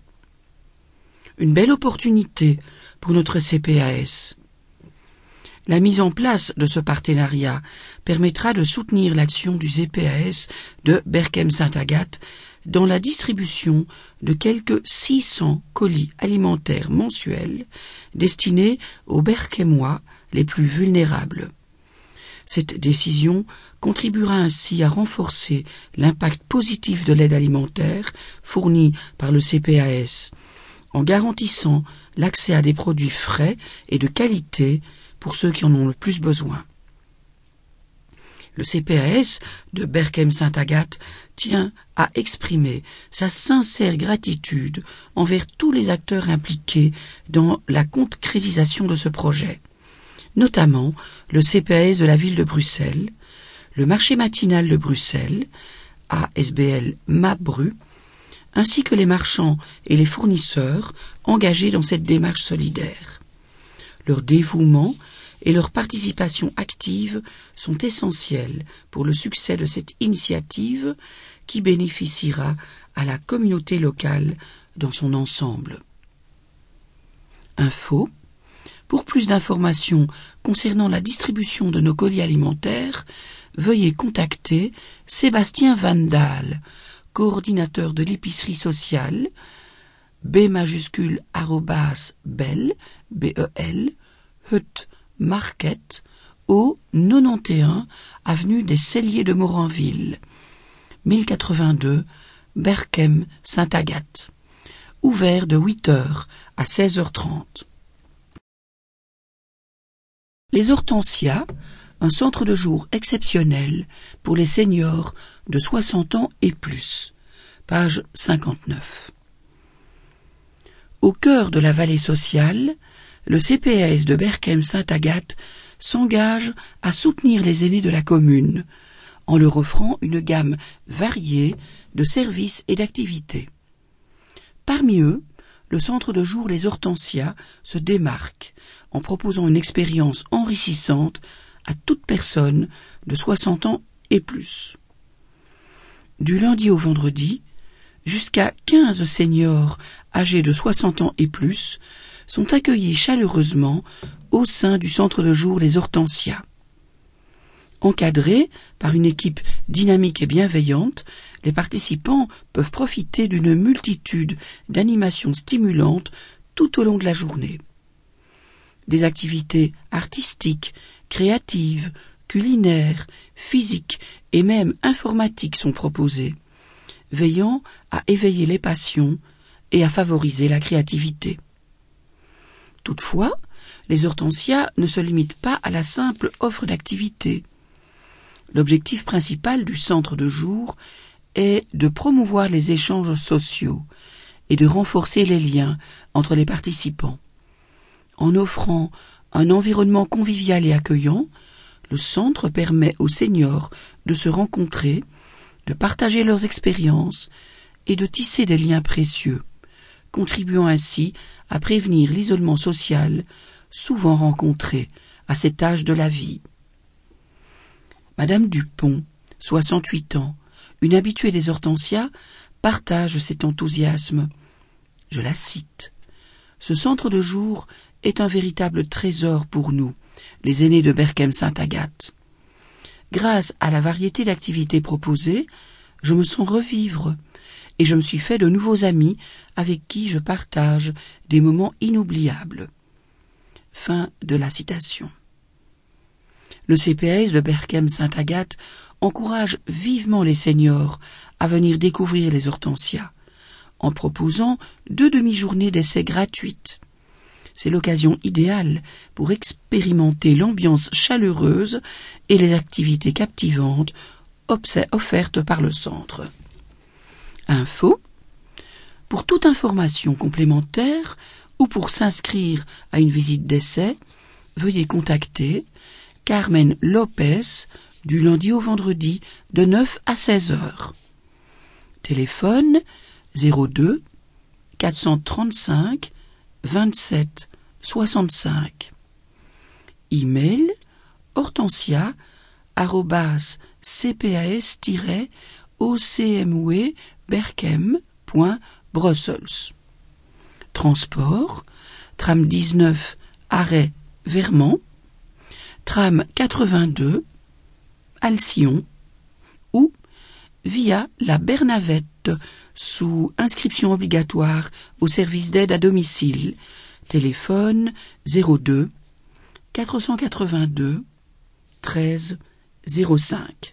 A: Une belle opportunité pour notre CPAS. La mise en place de ce partenariat permettra de soutenir l'action du CPAS de Berchem-Saint-Agathe dans la distribution de quelques 600 colis alimentaires mensuels destinés aux Berchemois les plus vulnérables. Cette décision contribuera ainsi à renforcer l'impact positif de l'aide alimentaire fournie par le CPAS, en garantissant l'accès à des produits frais et de qualité pour ceux qui en ont le plus besoin. Le CPAS de Berchem-Saint-Agathe tient à exprimer sa sincère gratitude envers tous les acteurs impliqués dans la concrétisation de ce projet, notamment le CPAS de la ville de Bruxelles, le marché matinal de Bruxelles, ASBL Mabru, ainsi que les marchands et les fournisseurs engagés dans cette démarche solidaire. Leur dévouement et leur participation active sont essentiels pour le succès de cette initiative qui bénéficiera à la communauté locale dans son ensemble. Info. Pour plus d'informations concernant la distribution de nos colis alimentaires, veuillez contacter Sébastien Van Daal, coordinateur de l'épicerie sociale, b_bel, B-E-L, Hut Market, au 91 avenue des Celliers de Moranville, 1082, Berchem, Sainte-Agathe. Ouvert de 8h à 16h30. Les Hortensias, un centre de jour exceptionnel pour les seniors de 60 ans et plus. Page 59. Au cœur de la vallée sociale, le CPAS de Berchem-Sainte-Agathe s'engage à soutenir les aînés de la commune, en leur offrant une gamme variée de services et d'activités. Parmi eux, le centre de jour Les Hortensias se démarque en proposant une expérience enrichissante à toute personne de 60 ans et plus. Du lundi au vendredi, jusqu'à 15 seniors âgés de 60 ans et plus sont accueillis chaleureusement au sein du centre de jour Les Hortensias. Encadrés par une équipe dynamique et bienveillante, les participants peuvent profiter d'une multitude d'animations stimulantes tout au long de la journée. Des activités artistiques, créatives, culinaires, physiques et même informatiques sont proposées, veillant à éveiller les passions et à favoriser la créativité. Toutefois, les Hortensias ne se limitent pas à la simple offre d'activités. L'objectif principal du centre de jour est de promouvoir les échanges sociaux et de renforcer les liens entre les participants. En offrant un environnement convivial et accueillant, le centre permet aux seniors de se rencontrer, de partager leurs expériences et de tisser des liens précieux, contribuant ainsi à prévenir l'isolement social souvent rencontré à cet âge de la vie. Madame Dupont, 68 ans, une habituée des Hortensias, partage cet enthousiasme. Je la cite. « Ce centre de jour est un véritable trésor pour nous, les aînés de Berchem-Sainte-Agathe. Grâce à la variété d'activités proposées, je me sens revivre et je me suis fait de nouveaux amis avec qui je partage des moments inoubliables. » Fin de la citation. Le CPAS de Berchem-Sainte-Agathe encourage vivement les seniors à venir découvrir les Hortensias, en proposant 2 demi-journées d'essai gratuites. C'est l'occasion idéale pour expérimenter l'ambiance chaleureuse et les activités captivantes offertes par le centre. Info. Pour toute information complémentaire ou pour s'inscrire à une visite d'essai, veuillez contacter Carmen Lopez du lundi au vendredi de 9 à 16 heures. Téléphone 02 435 27 65. Email hortensia@ocmwe-berchem.brussels. Transport tram 19 arrêt Vermont, tram 82 Alcyon ou via la Bernavette sous inscription obligatoire au service d'aide à domicile. Téléphone 02 482 13 05.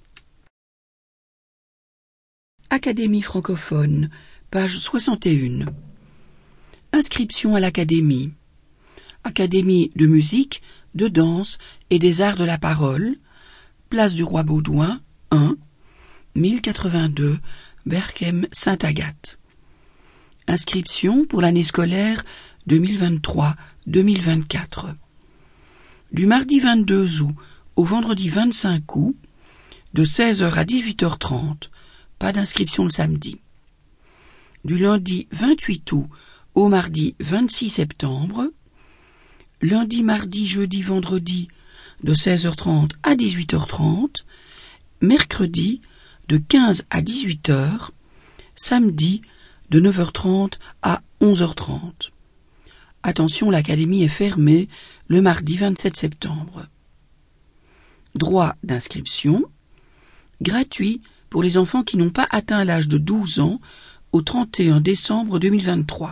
A: Académie francophone, page 61. Inscription à l'Académie. Académie de musique, de danse et des arts de la parole, place du Roi Baudouin, 1, 1082, Berchem-Sainte-Agathe. Inscription pour l'année scolaire 2023-2024. Du mardi 22 août au vendredi 25 août, de 16h à 18h30, pas d'inscription le samedi. Du lundi 28 août au mardi 26 septembre, lundi, mardi, jeudi, vendredi, de 16h30 à 18h30, mercredi, de 15 à 18h, samedi, de 9h30 à 11h30. Attention, l'académie est fermée le mardi 27 septembre. Droit d'inscription gratuit pour les enfants qui n'ont pas atteint l'âge de 12 ans au 31 décembre 2023.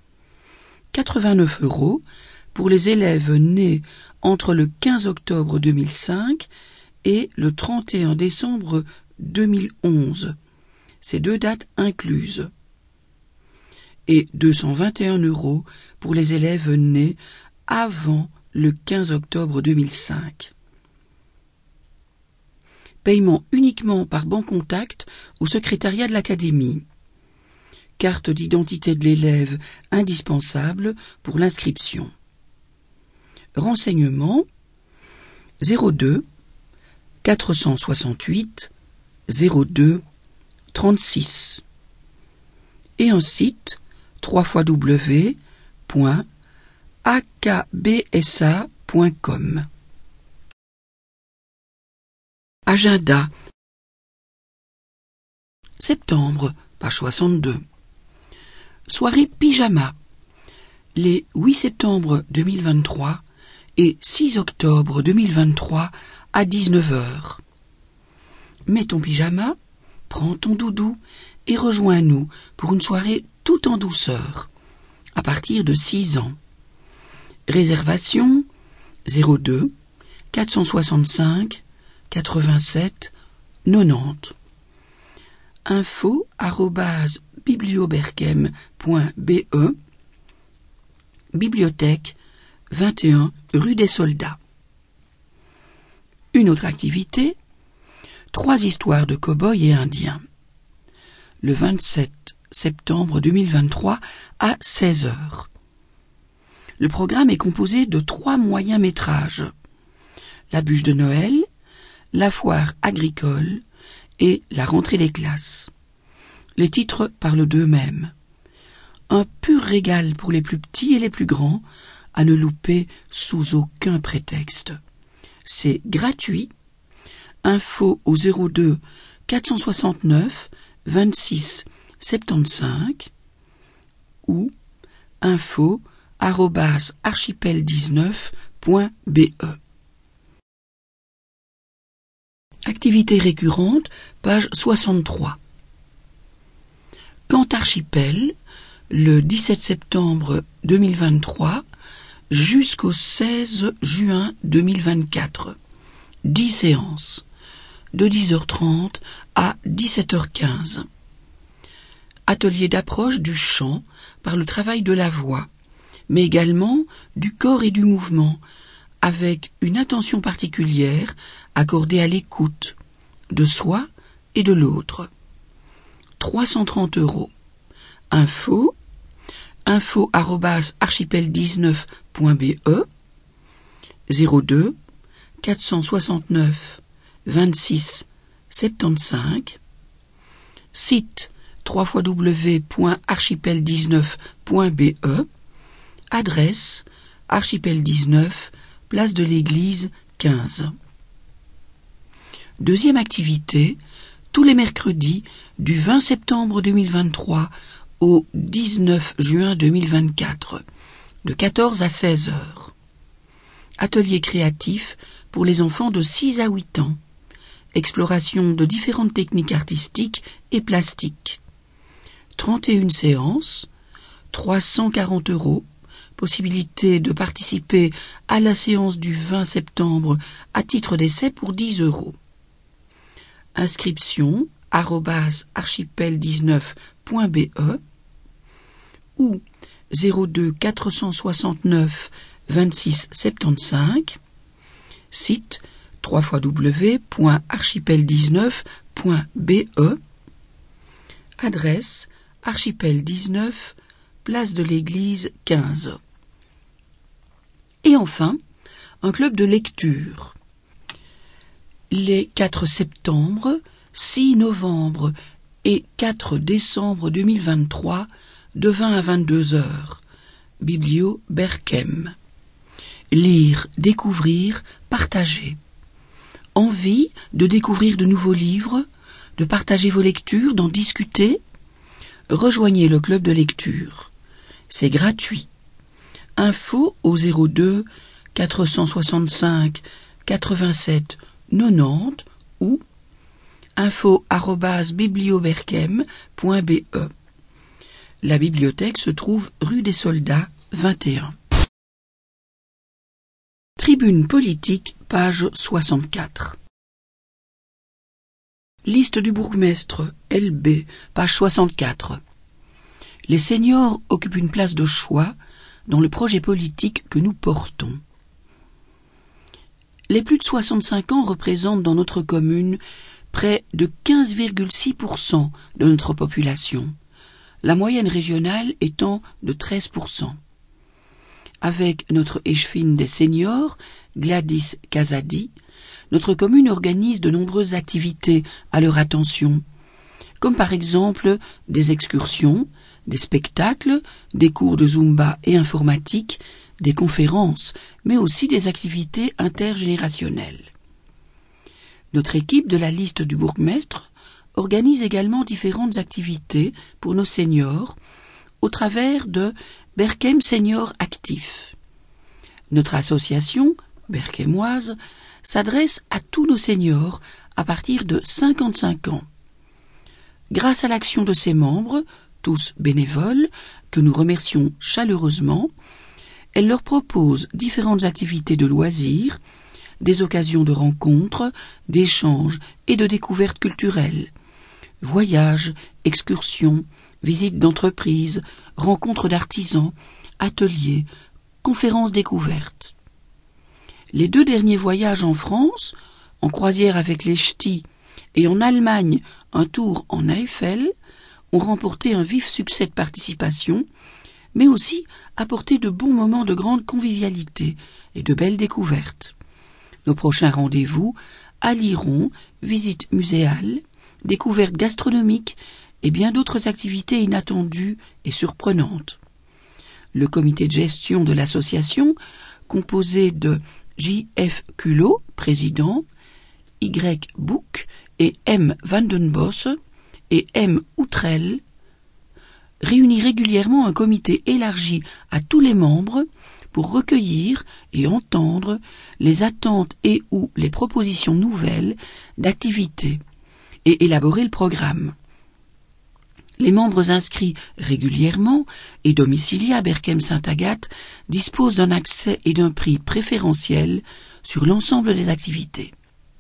A: 89 € pour les élèves nés entre le 15 octobre 2005 et le 31 décembre 2011. Ces deux dates incluses. Et 221 € pour les élèves nés avant le 15 octobre 2005. Paiement uniquement par Bancontact au secrétariat de l'académie. Carte d'identité de l'élève indispensable pour l'inscription. Renseignements 02 468 02 36 et un site www.akbsa.com. Agenda. Septembre, page 62. Soirée pyjama. Les 8 septembre 2023 et 6 octobre 2023 à 19h. Mets ton pyjama, prends ton doudou et rejoins-nous pour une soirée tout en douceur, à partir de 6 ans. Réservation 02 465 87 90. info@biblioberchem.be. Bibliothèque 21 rue des Soldats. Une autre activité, 3 histoires de cow-boys et indiens. Le 27 septembre 2023 à 16h. Le programme est composé de 3 moyens métrages. La bûche de Noël, la foire agricole et la rentrée des classes. Les titres parlent d'eux-mêmes. Un pur régal pour les plus petits et les plus grands, à ne louper sous aucun prétexte. C'est gratuit. Info au 02 469 26 75 ou info@archipel19.be. Activité récurrente, page 63. Camp Archipel, le 17 septembre 2023 jusqu'au 16 juin 2024. 10 séances, de 10h30 à 17h15. Atelier d'approche du chant par le travail de la voix, mais également du corps et du mouvement, avec une attention particulière accordée à l'écoute de soi et de l'autre. 330 €. info@archipel19.be 02 469 26 75. Site www.archipel19.be. Adresse Archipel 19, place de l'Église 15. Deuxième activité, tous les mercredis du 20 septembre 2023 au 19 juin 2024, de 14 à 16h. Atelier créatif pour les enfants de 6 à 8 ans. Exploration de différentes techniques artistiques et plastiques. 31 séances, 340 €. Possibilité de participer à la séance du 20 septembre à titre d'essai pour 10 €. Inscription @archipel19.be ou 02 469 26 75. Site www.archipel19.be. Adresse Archipel 19, place de l'Église 15. Et enfin, un club de lecture. Les 4 septembre, 6 novembre et 4 décembre 2023, de 20 à 22h. Biblio Berchem. Lire, découvrir, partager. Envie de découvrir de nouveaux livres, de partager vos lectures, d'en discuter? Rejoignez le club de lecture. C'est gratuit. Info au 02 465 87 90 ou info@biblioberchem.be. La bibliothèque se trouve rue des Soldats 21. Tribune politique, page 64. Liste du bourgmestre, LB, page 64. Les seniors occupent une place de choix dans le projet politique que nous portons. Les plus de 65 ans représentent dans notre commune près de 15,6% de notre population, la moyenne régionale étant de 13%. Avec notre échevine des seniors, Gladys Casadi, notre commune organise de nombreuses activités à leur attention, comme par exemple des excursions, des spectacles, des cours de Zumba et informatique, des conférences, mais aussi des activités intergénérationnelles. Notre équipe de la liste du bourgmestre organise également différentes activités pour nos seniors au travers de Berchem Senior Actif. Notre association, berchemoise, s'adresse à tous nos seniors à partir de 55 ans. Grâce à l'action de ses membres, tous bénévoles, que nous remercions chaleureusement, elle leur propose différentes activités de loisirs, des occasions de rencontres, d'échanges et de découvertes culturelles, voyages, excursions, visites d'entreprises, rencontres d'artisans, ateliers, conférences découvertes. Les 2 derniers voyages en France, en croisière avec les ch'tis et en Allemagne un tour en Eifel, ont remporté un vif succès de participation, mais aussi apporté de bons moments de grande convivialité et de belles découvertes. Nos prochains rendez-vous allieront visites muséales, découvertes gastronomiques et bien d'autres activités inattendues et surprenantes. Le comité de gestion de l'association, composé de J.F. Culot, président, Y. Bouc et M. Vandenbosse et M. Outrel, réunit régulièrement un comité élargi à tous les membres pour recueillir et entendre les attentes et ou les propositions nouvelles d'activités et élaborer le programme. Les membres inscrits régulièrement et domiciliés à Berchem-Sainte-Agathe disposent d'un accès et d'un prix préférentiel sur l'ensemble des activités.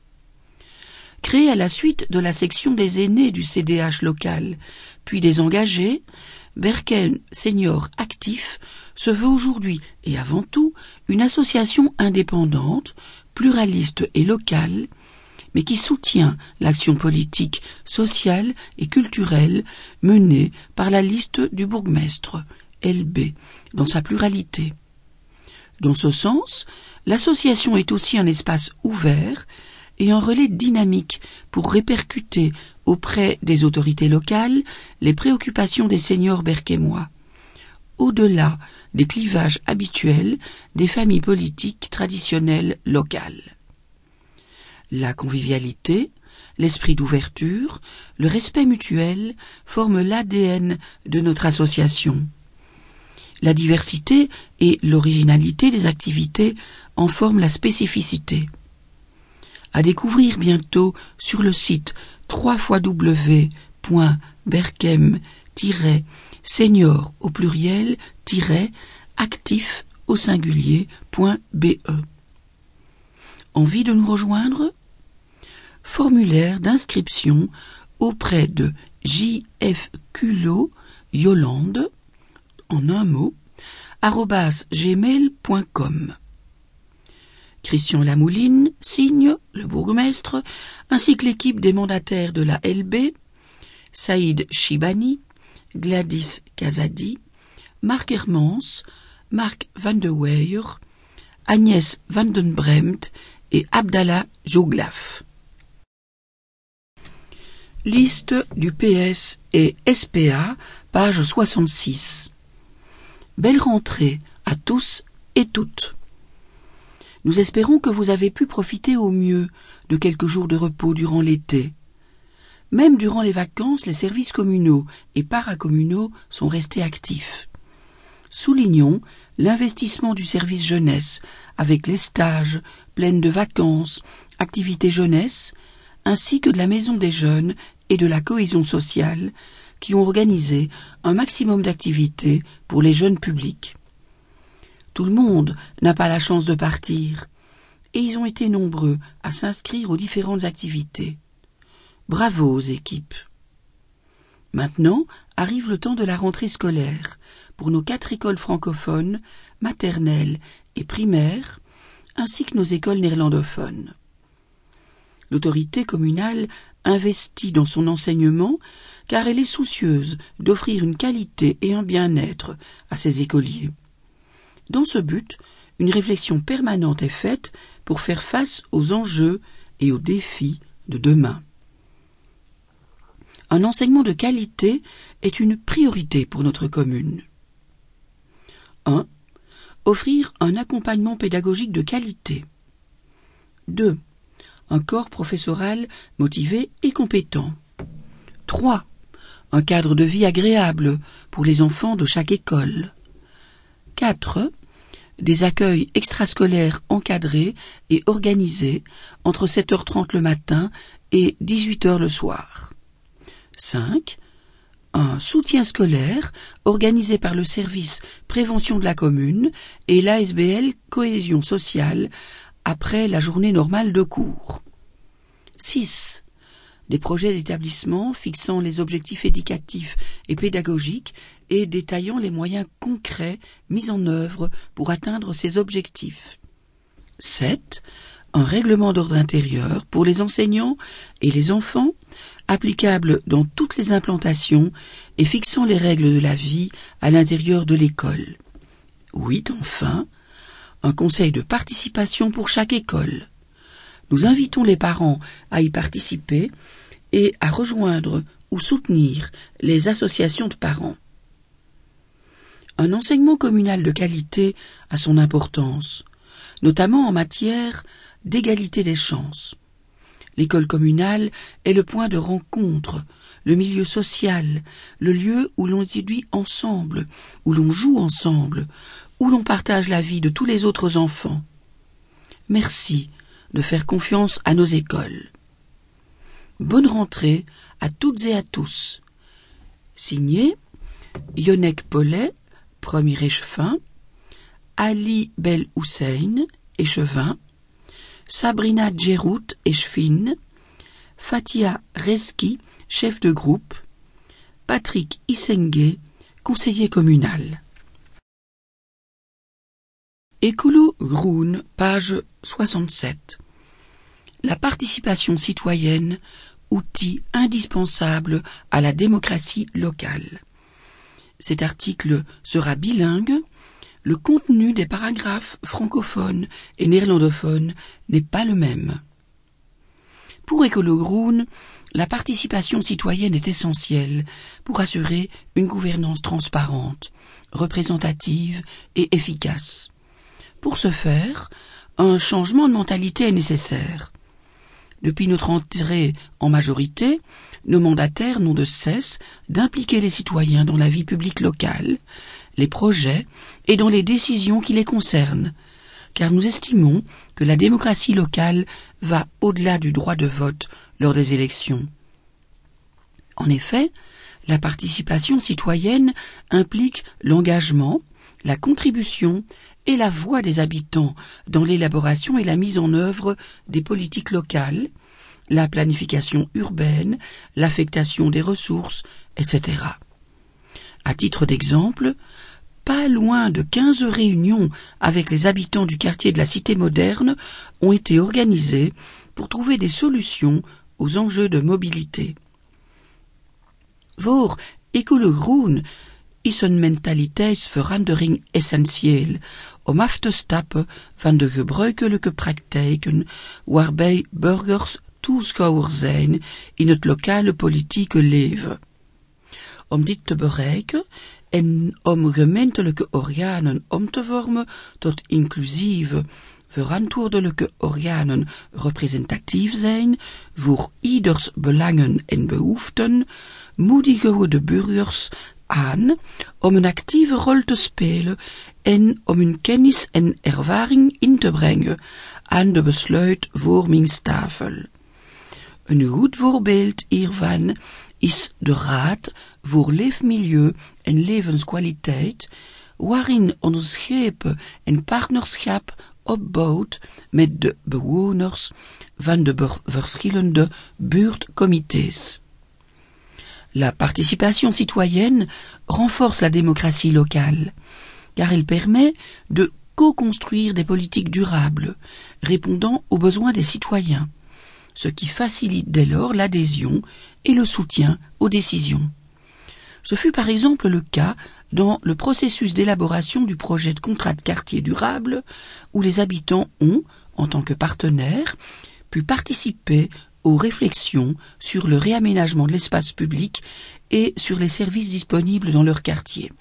A: Créé à la suite de la section des aînés du CDH local, puis des engagés, Berchem Senior Actif se veut aujourd'hui et avant tout une association indépendante, pluraliste et locale, mais qui soutient l'action politique, sociale et culturelle menée par la liste du bourgmestre, LB, dans sa pluralité. Dans ce sens, l'association est aussi un espace ouvert et un relais dynamique pour répercuter auprès des autorités locales les préoccupations des seniors berchemois, au-delà des clivages habituels des familles politiques traditionnelles locales. La convivialité, l'esprit d'ouverture, le respect mutuel forment l'ADN de notre association. La diversité et l'originalité des activités en forment la spécificité. À découvrir bientôt sur le site www.berchem-senior au pluriel-actif au singulier.be. Envie de nous rejoindre? Formulaire d'inscription auprès de J.F. Culot Yolande, en un mot, @gmail.com. Christian Lamouline signe le bourgmestre, ainsi que l'équipe des mandataires de la LB, Saïd Chibani, Gladys Casadi, Marc Hermans, Marc van de Weyer, Agnès van den Bremt et Abdallah Jouglaf. Liste du PS et SPA, page 66. Belle rentrée à tous et toutes. Nous espérons que vous avez pu profiter au mieux de quelques jours de repos durant l'été. Même durant les vacances, les services communaux et paracommunaux sont restés actifs. Soulignons l'investissement du service jeunesse avec les stages, plaines de vacances, activités jeunesse, ainsi que de la maison des jeunes et de la cohésion sociale qui ont organisé un maximum d'activités pour les jeunes publics. Tout le monde n'a pas la chance de partir, et ils ont été nombreux à s'inscrire aux différentes activités. Bravo aux équipes. Maintenant arrive le temps de la rentrée scolaire pour nos 4 écoles francophones, maternelles et primaires, ainsi que nos écoles néerlandophones. L'autorité communale investit dans son enseignement car elle est soucieuse d'offrir une qualité et un bien-être à ses écoliers. Dans ce but, une réflexion permanente est faite pour faire face aux enjeux et aux défis de demain. Un enseignement de qualité est une priorité pour notre commune. 1. Offrir un accompagnement pédagogique de qualité. 2. Un corps professoral motivé et compétent. 3. Un cadre de vie agréable pour les enfants de chaque école. 4. Des accueils extrascolaires encadrés et organisés entre 7h30 le matin et 18h le soir. 5. Un soutien scolaire organisé par le service prévention de la commune et l'ASBL Cohésion sociale après la journée normale de cours. 6. Des projets d'établissement fixant les objectifs éducatifs et pédagogiques et détaillant les moyens concrets mis en œuvre pour atteindre ces objectifs. 7. Un règlement d'ordre intérieur pour les enseignants et les enfants, applicable dans toutes les implantations et fixant les règles de la vie à l'intérieur de l'école. 8. Enfin, un conseil de participation pour chaque école. Nous invitons les parents à y participer et à rejoindre ou soutenir les associations de parents. Un enseignement communal de qualité a son importance, notamment en matière d'égalité des chances. L'école communale est le point de rencontre, le milieu social, le lieu où l'on étudie ensemble, où l'on joue ensemble, où l'on partage la vie de tous les autres enfants. Merci de faire confiance à nos écoles. Bonne rentrée à toutes et à tous. Signé Yonek Pollet, premier échevin, Ali Bel Hussein, échevin, Sabrina Djerout, échevine, Fatia Reski, chef de groupe, Patrick Issengue, conseiller communal. Ekolo Groen, page 67. La participation citoyenne, outil indispensable à la démocratie locale. Cet article sera bilingue. Le contenu des paragraphes francophones et néerlandophones n'est pas le même. Pour Ekolo Groen, la participation citoyenne est essentielle pour assurer une gouvernance transparente, représentative et efficace. Pour ce faire, un changement de mentalité est nécessaire. Depuis notre entrée en majorité, nos mandataires n'ont de cesse d'impliquer les citoyens dans la vie publique locale, les projets et dans les décisions qui les concernent, car nous estimons que la démocratie locale va au-delà du droit de vote lors des élections. En effet, la participation citoyenne implique l'engagement, la contribution et la voix des habitants dans l'élaboration et la mise en œuvre des politiques locales, la planification urbaine, l'affectation des ressources, etc. À titre d'exemple, pas loin de 15 réunions avec les habitants du quartier de la Cité moderne ont été organisées pour trouver des solutions aux enjeux de mobilité. Voor Ekolo Groen is een mentaliteitsverandering essentieel om af te stappen van de gebruikelijke praktijken waarbij burgers toeschouwer zijn in het lokale politieke leven. Om dit te bereiken en om gemeentelijke organen om te vormen tot inclusieve, verantwoordelijke organen representatief zijn voor ieders belangen en behoeften, moedigen we de burgers aan om een actieve rol te spelen en om hun kennis en ervaring in te brengen aan de besluitvormingstafel. Een goed voorbeeld hiervan is de Raad voor Leefmilieu en Levenskwaliteit, waarin onderschepen en partnerschap opbouwt met de bewoners van de verschillende buurtcomités. La participation citoyenne renforce la démocratie locale, car elle permet de co-construire des politiques durables, répondant aux besoins des citoyens, ce qui facilite dès lors l'adhésion et le soutien aux décisions. Ce fut par exemple le cas dans le processus d'élaboration du projet de contrat de quartier durable, où les habitants ont, en tant que partenaires, pu participer aux réflexions sur le réaménagement de l'espace public et sur les services disponibles dans leur quartier.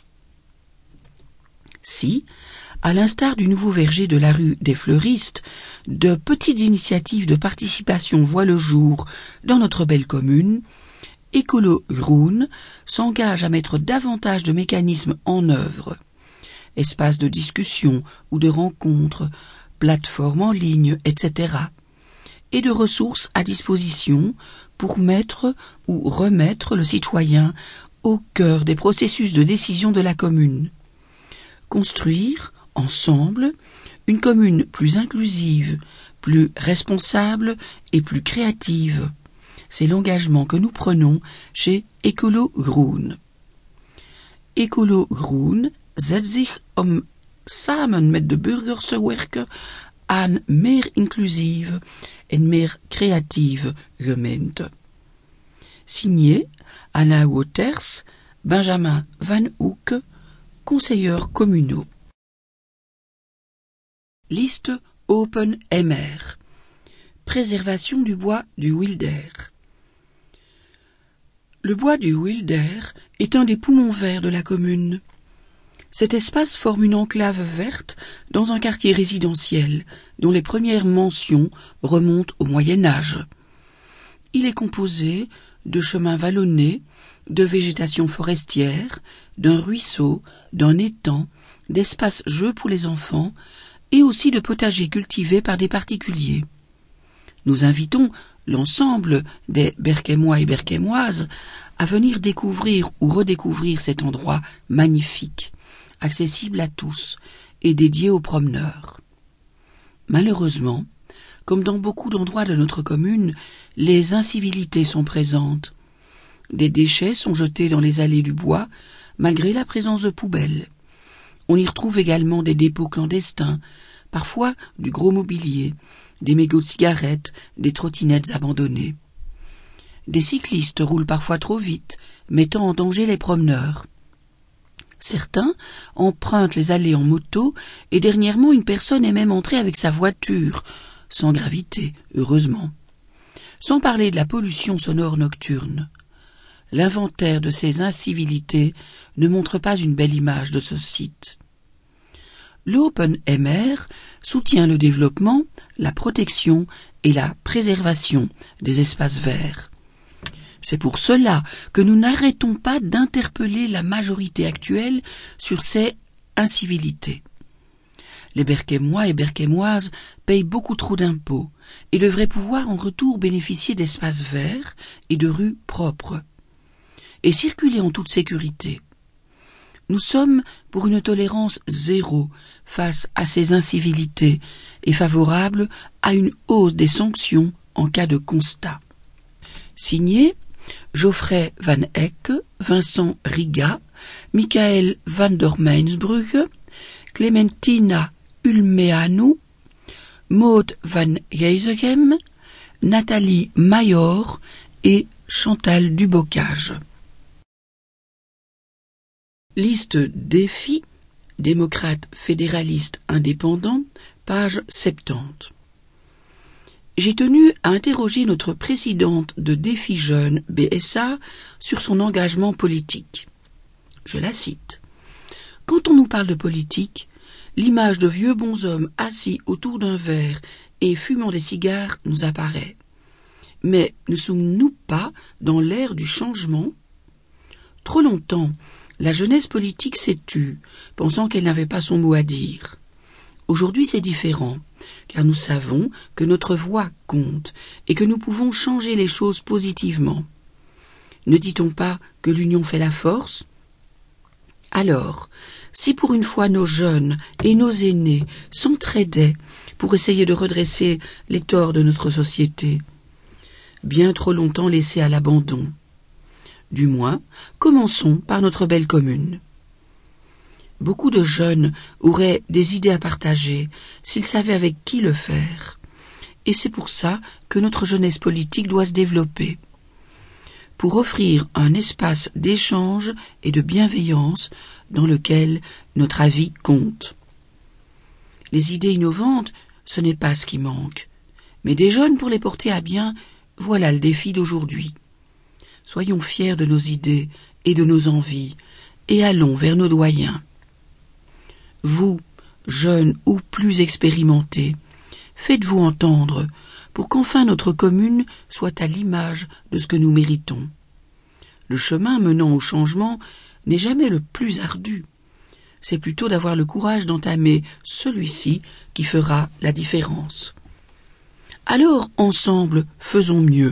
A: Si, à l'instar du nouveau verger de la rue des Fleuristes, de petites initiatives de participation voient le jour dans notre belle commune, Ecolo Groen s'engage à mettre davantage de mécanismes en œuvre. Espaces de discussion ou de rencontres, plateformes en ligne, etc. et de ressources à disposition pour mettre ou remettre le citoyen au cœur des processus de décision de la commune. Construire, ensemble, une commune plus inclusive, plus responsable et plus créative. C'est l'engagement que nous prenons chez Ecolo Groen. Ecolo Groen zet zich om samen met de burgers te werken aan meer inclusieve en meer creatieve gemeente. Signé Alain Wouters, Benjamin Van Hoek, conseillers communaux. Liste Open MR. Préservation du bois du Wilder. Le bois du Wilder est un des poumons verts de la commune. Cet espace forme une enclave verte dans un quartier résidentiel dont les premières mentions remontent au Moyen Âge. Il est composé de chemins vallonnés, de végétation forestière, d'un ruisseau, d'un étang, d'espaces jeux pour les enfants et aussi de potagers cultivés par des particuliers. Nous invitons l'ensemble des Berquémois et Berquémoises à venir découvrir ou redécouvrir cet endroit magnifique, accessible à tous et dédié aux promeneurs. Malheureusement, comme dans beaucoup d'endroits de notre commune, les incivilités sont présentes. Des déchets sont jetés dans les allées du bois, malgré la présence de poubelles. On y retrouve également des dépôts clandestins, parfois du gros mobilier, des mégots de cigarettes, des trottinettes abandonnées. Des cyclistes roulent parfois trop vite, mettant en danger les promeneurs. Certains empruntent les allées en moto et dernièrement une personne est même entrée avec sa voiture, sans gravité, heureusement. Sans parler de la pollution sonore nocturne. L'inventaire de ces incivilités ne montre pas une belle image de ce site. L'Open MR soutient le développement, la protection et la préservation des espaces verts. C'est pour cela que nous n'arrêtons pas d'interpeller la majorité actuelle sur ces incivilités. Les Berquémois et Berquémoises payent beaucoup trop d'impôts et devraient pouvoir en retour bénéficier d'espaces verts et de rues propres, et circuler en toute sécurité. Nous sommes pour une tolérance zéro face à ces incivilités et favorables à une hausse des sanctions en cas de constat. Signé Geoffrey Van Hecke, Vincent Riga, Michael van der Meinsbrugge, Clementina Ulmeanu, Maud van Geizegem, Nathalie Mayor et Chantal Dubocage. Liste défi, démocrate fédéraliste indépendant, page 70. J'ai tenu à interroger notre présidente de Défi Jeune BSA sur son engagement politique. Je la cite. Quand on nous parle de politique, l'image de vieux bonshommes assis autour d'un verre et fumant des cigares nous apparaît. Mais ne sommes-nous pas dans l'ère du changement ? Trop longtemps, La jeunesse politique s'est tue, pensant qu'elle n'avait pas son mot à dire. Aujourd'hui, c'est différent, car nous savons que notre voix compte et que nous pouvons changer les choses positivement. Ne dit-on pas que l'union fait la force ? Alors, si pour une fois nos jeunes et nos aînés s'entraidaient pour essayer de redresser les torts de notre société, bien trop longtemps laissés à l'abandon, du moins, commençons par notre belle commune. Beaucoup de jeunes auraient des idées à partager s'ils savaient avec qui le faire. Et c'est pour ça que notre jeunesse politique doit se développer. Pour offrir un espace d'échange et de bienveillance dans lequel notre avis compte. Les idées innovantes, ce n'est pas ce qui manque. Mais des jeunes pour les porter à bien, voilà le défi d'aujourd'hui. Soyons fiers de nos idées et de nos envies, et allons vers nos doyens. Vous, jeunes ou plus expérimentés, faites-vous entendre pour qu'enfin notre commune soit à l'image de ce que nous méritons. Le chemin menant au changement n'est jamais le plus ardu. C'est plutôt d'avoir le courage d'entamer celui-ci qui fera la différence. Alors, ensemble, faisons mieux.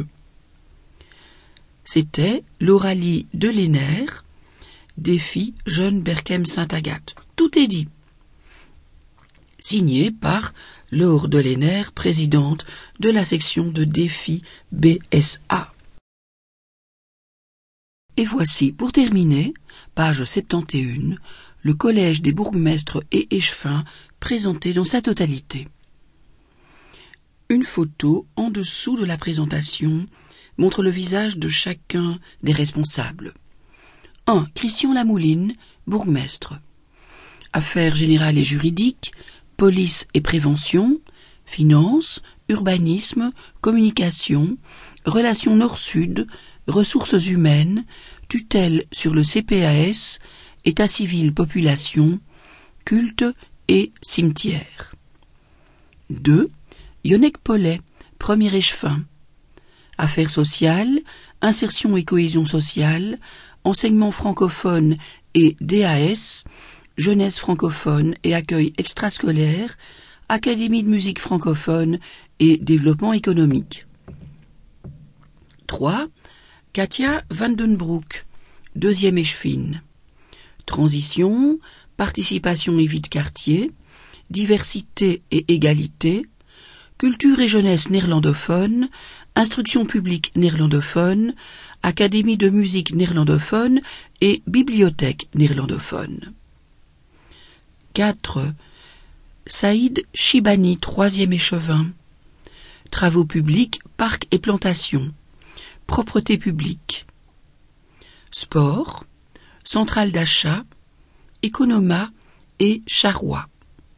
A: C'était l'Oralie de l'ENER, défi Jeune Berchem Sainte-Agathe. Tout est dit. Signé par Laure de l'ENER, présidente de la section de défi BSA. Et voici, pour terminer, page 71, le collège des bourgmestres et échevins présenté dans sa totalité. Une photo en dessous de la présentation montre le visage de chacun des responsables. 1. Christian Lamouline, bourgmestre. Affaires générales et juridiques, police et prévention, finances, urbanisme, communication, relations nord-sud, ressources humaines, tutelle sur le CPAS, état civil population, culte et cimetière. 2. Yonec Paulet, premier échevin. Affaires sociales, insertion et cohésion sociale, enseignement francophone et DAS, jeunesse francophone et accueil extrascolaire, académie de musique francophone et développement économique. 3. Katia Van den Broek, deuxième échevine. Transition, participation et vie de quartier, diversité et égalité, culture et jeunesse néerlandophone, instruction publique néerlandophone, académie de musique néerlandophone et bibliothèque néerlandophone. 4. Saïd Chibani, troisième échevin. Travaux publics, parcs et plantations. Propreté publique. Sport, centrale d'achat, Economa et Charrois.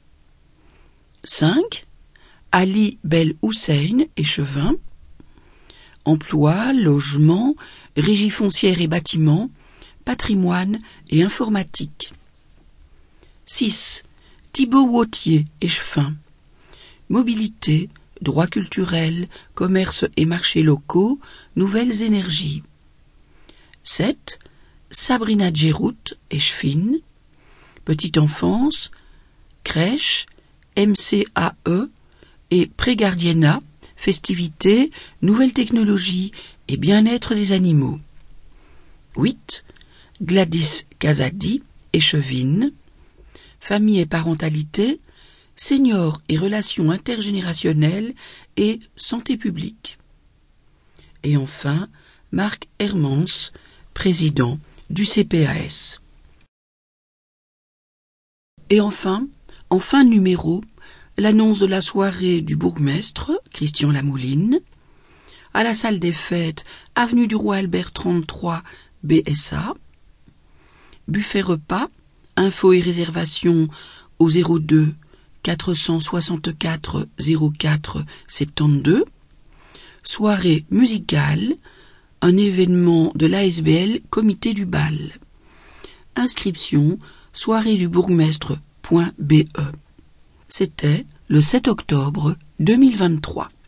A: 5. Ali Bel Hussein, échevin. Emploi, logement, régie foncière et bâtiments, patrimoine et informatique. 6. Thibaut Wautier, échevin. Mobilité, droit culturel, commerce et marchés locaux, nouvelles énergies. 7. Sabrina Djerout, échevine. Petite enfance, crèche, MCAE et prégardiennat, festivités, nouvelles technologies et bien-être des animaux. 8. Gladys Casadi, échevine. Famille et parentalité, seniors et relations intergénérationnelles et santé publique. Et enfin, Marc Hermans, président du CPAS. Et enfin, en fin de numéro, l'annonce de la soirée du bourgmestre, Christian Lamouline, à la salle des fêtes, avenue du Roi Albert 33, BSA, buffet repas, infos et réservations au 02 464 04 72, soirée musicale, un événement de l'ASBL Comité du Bal. Inscription soiréedubourgmestre.be. C'était le 7 octobre 2023.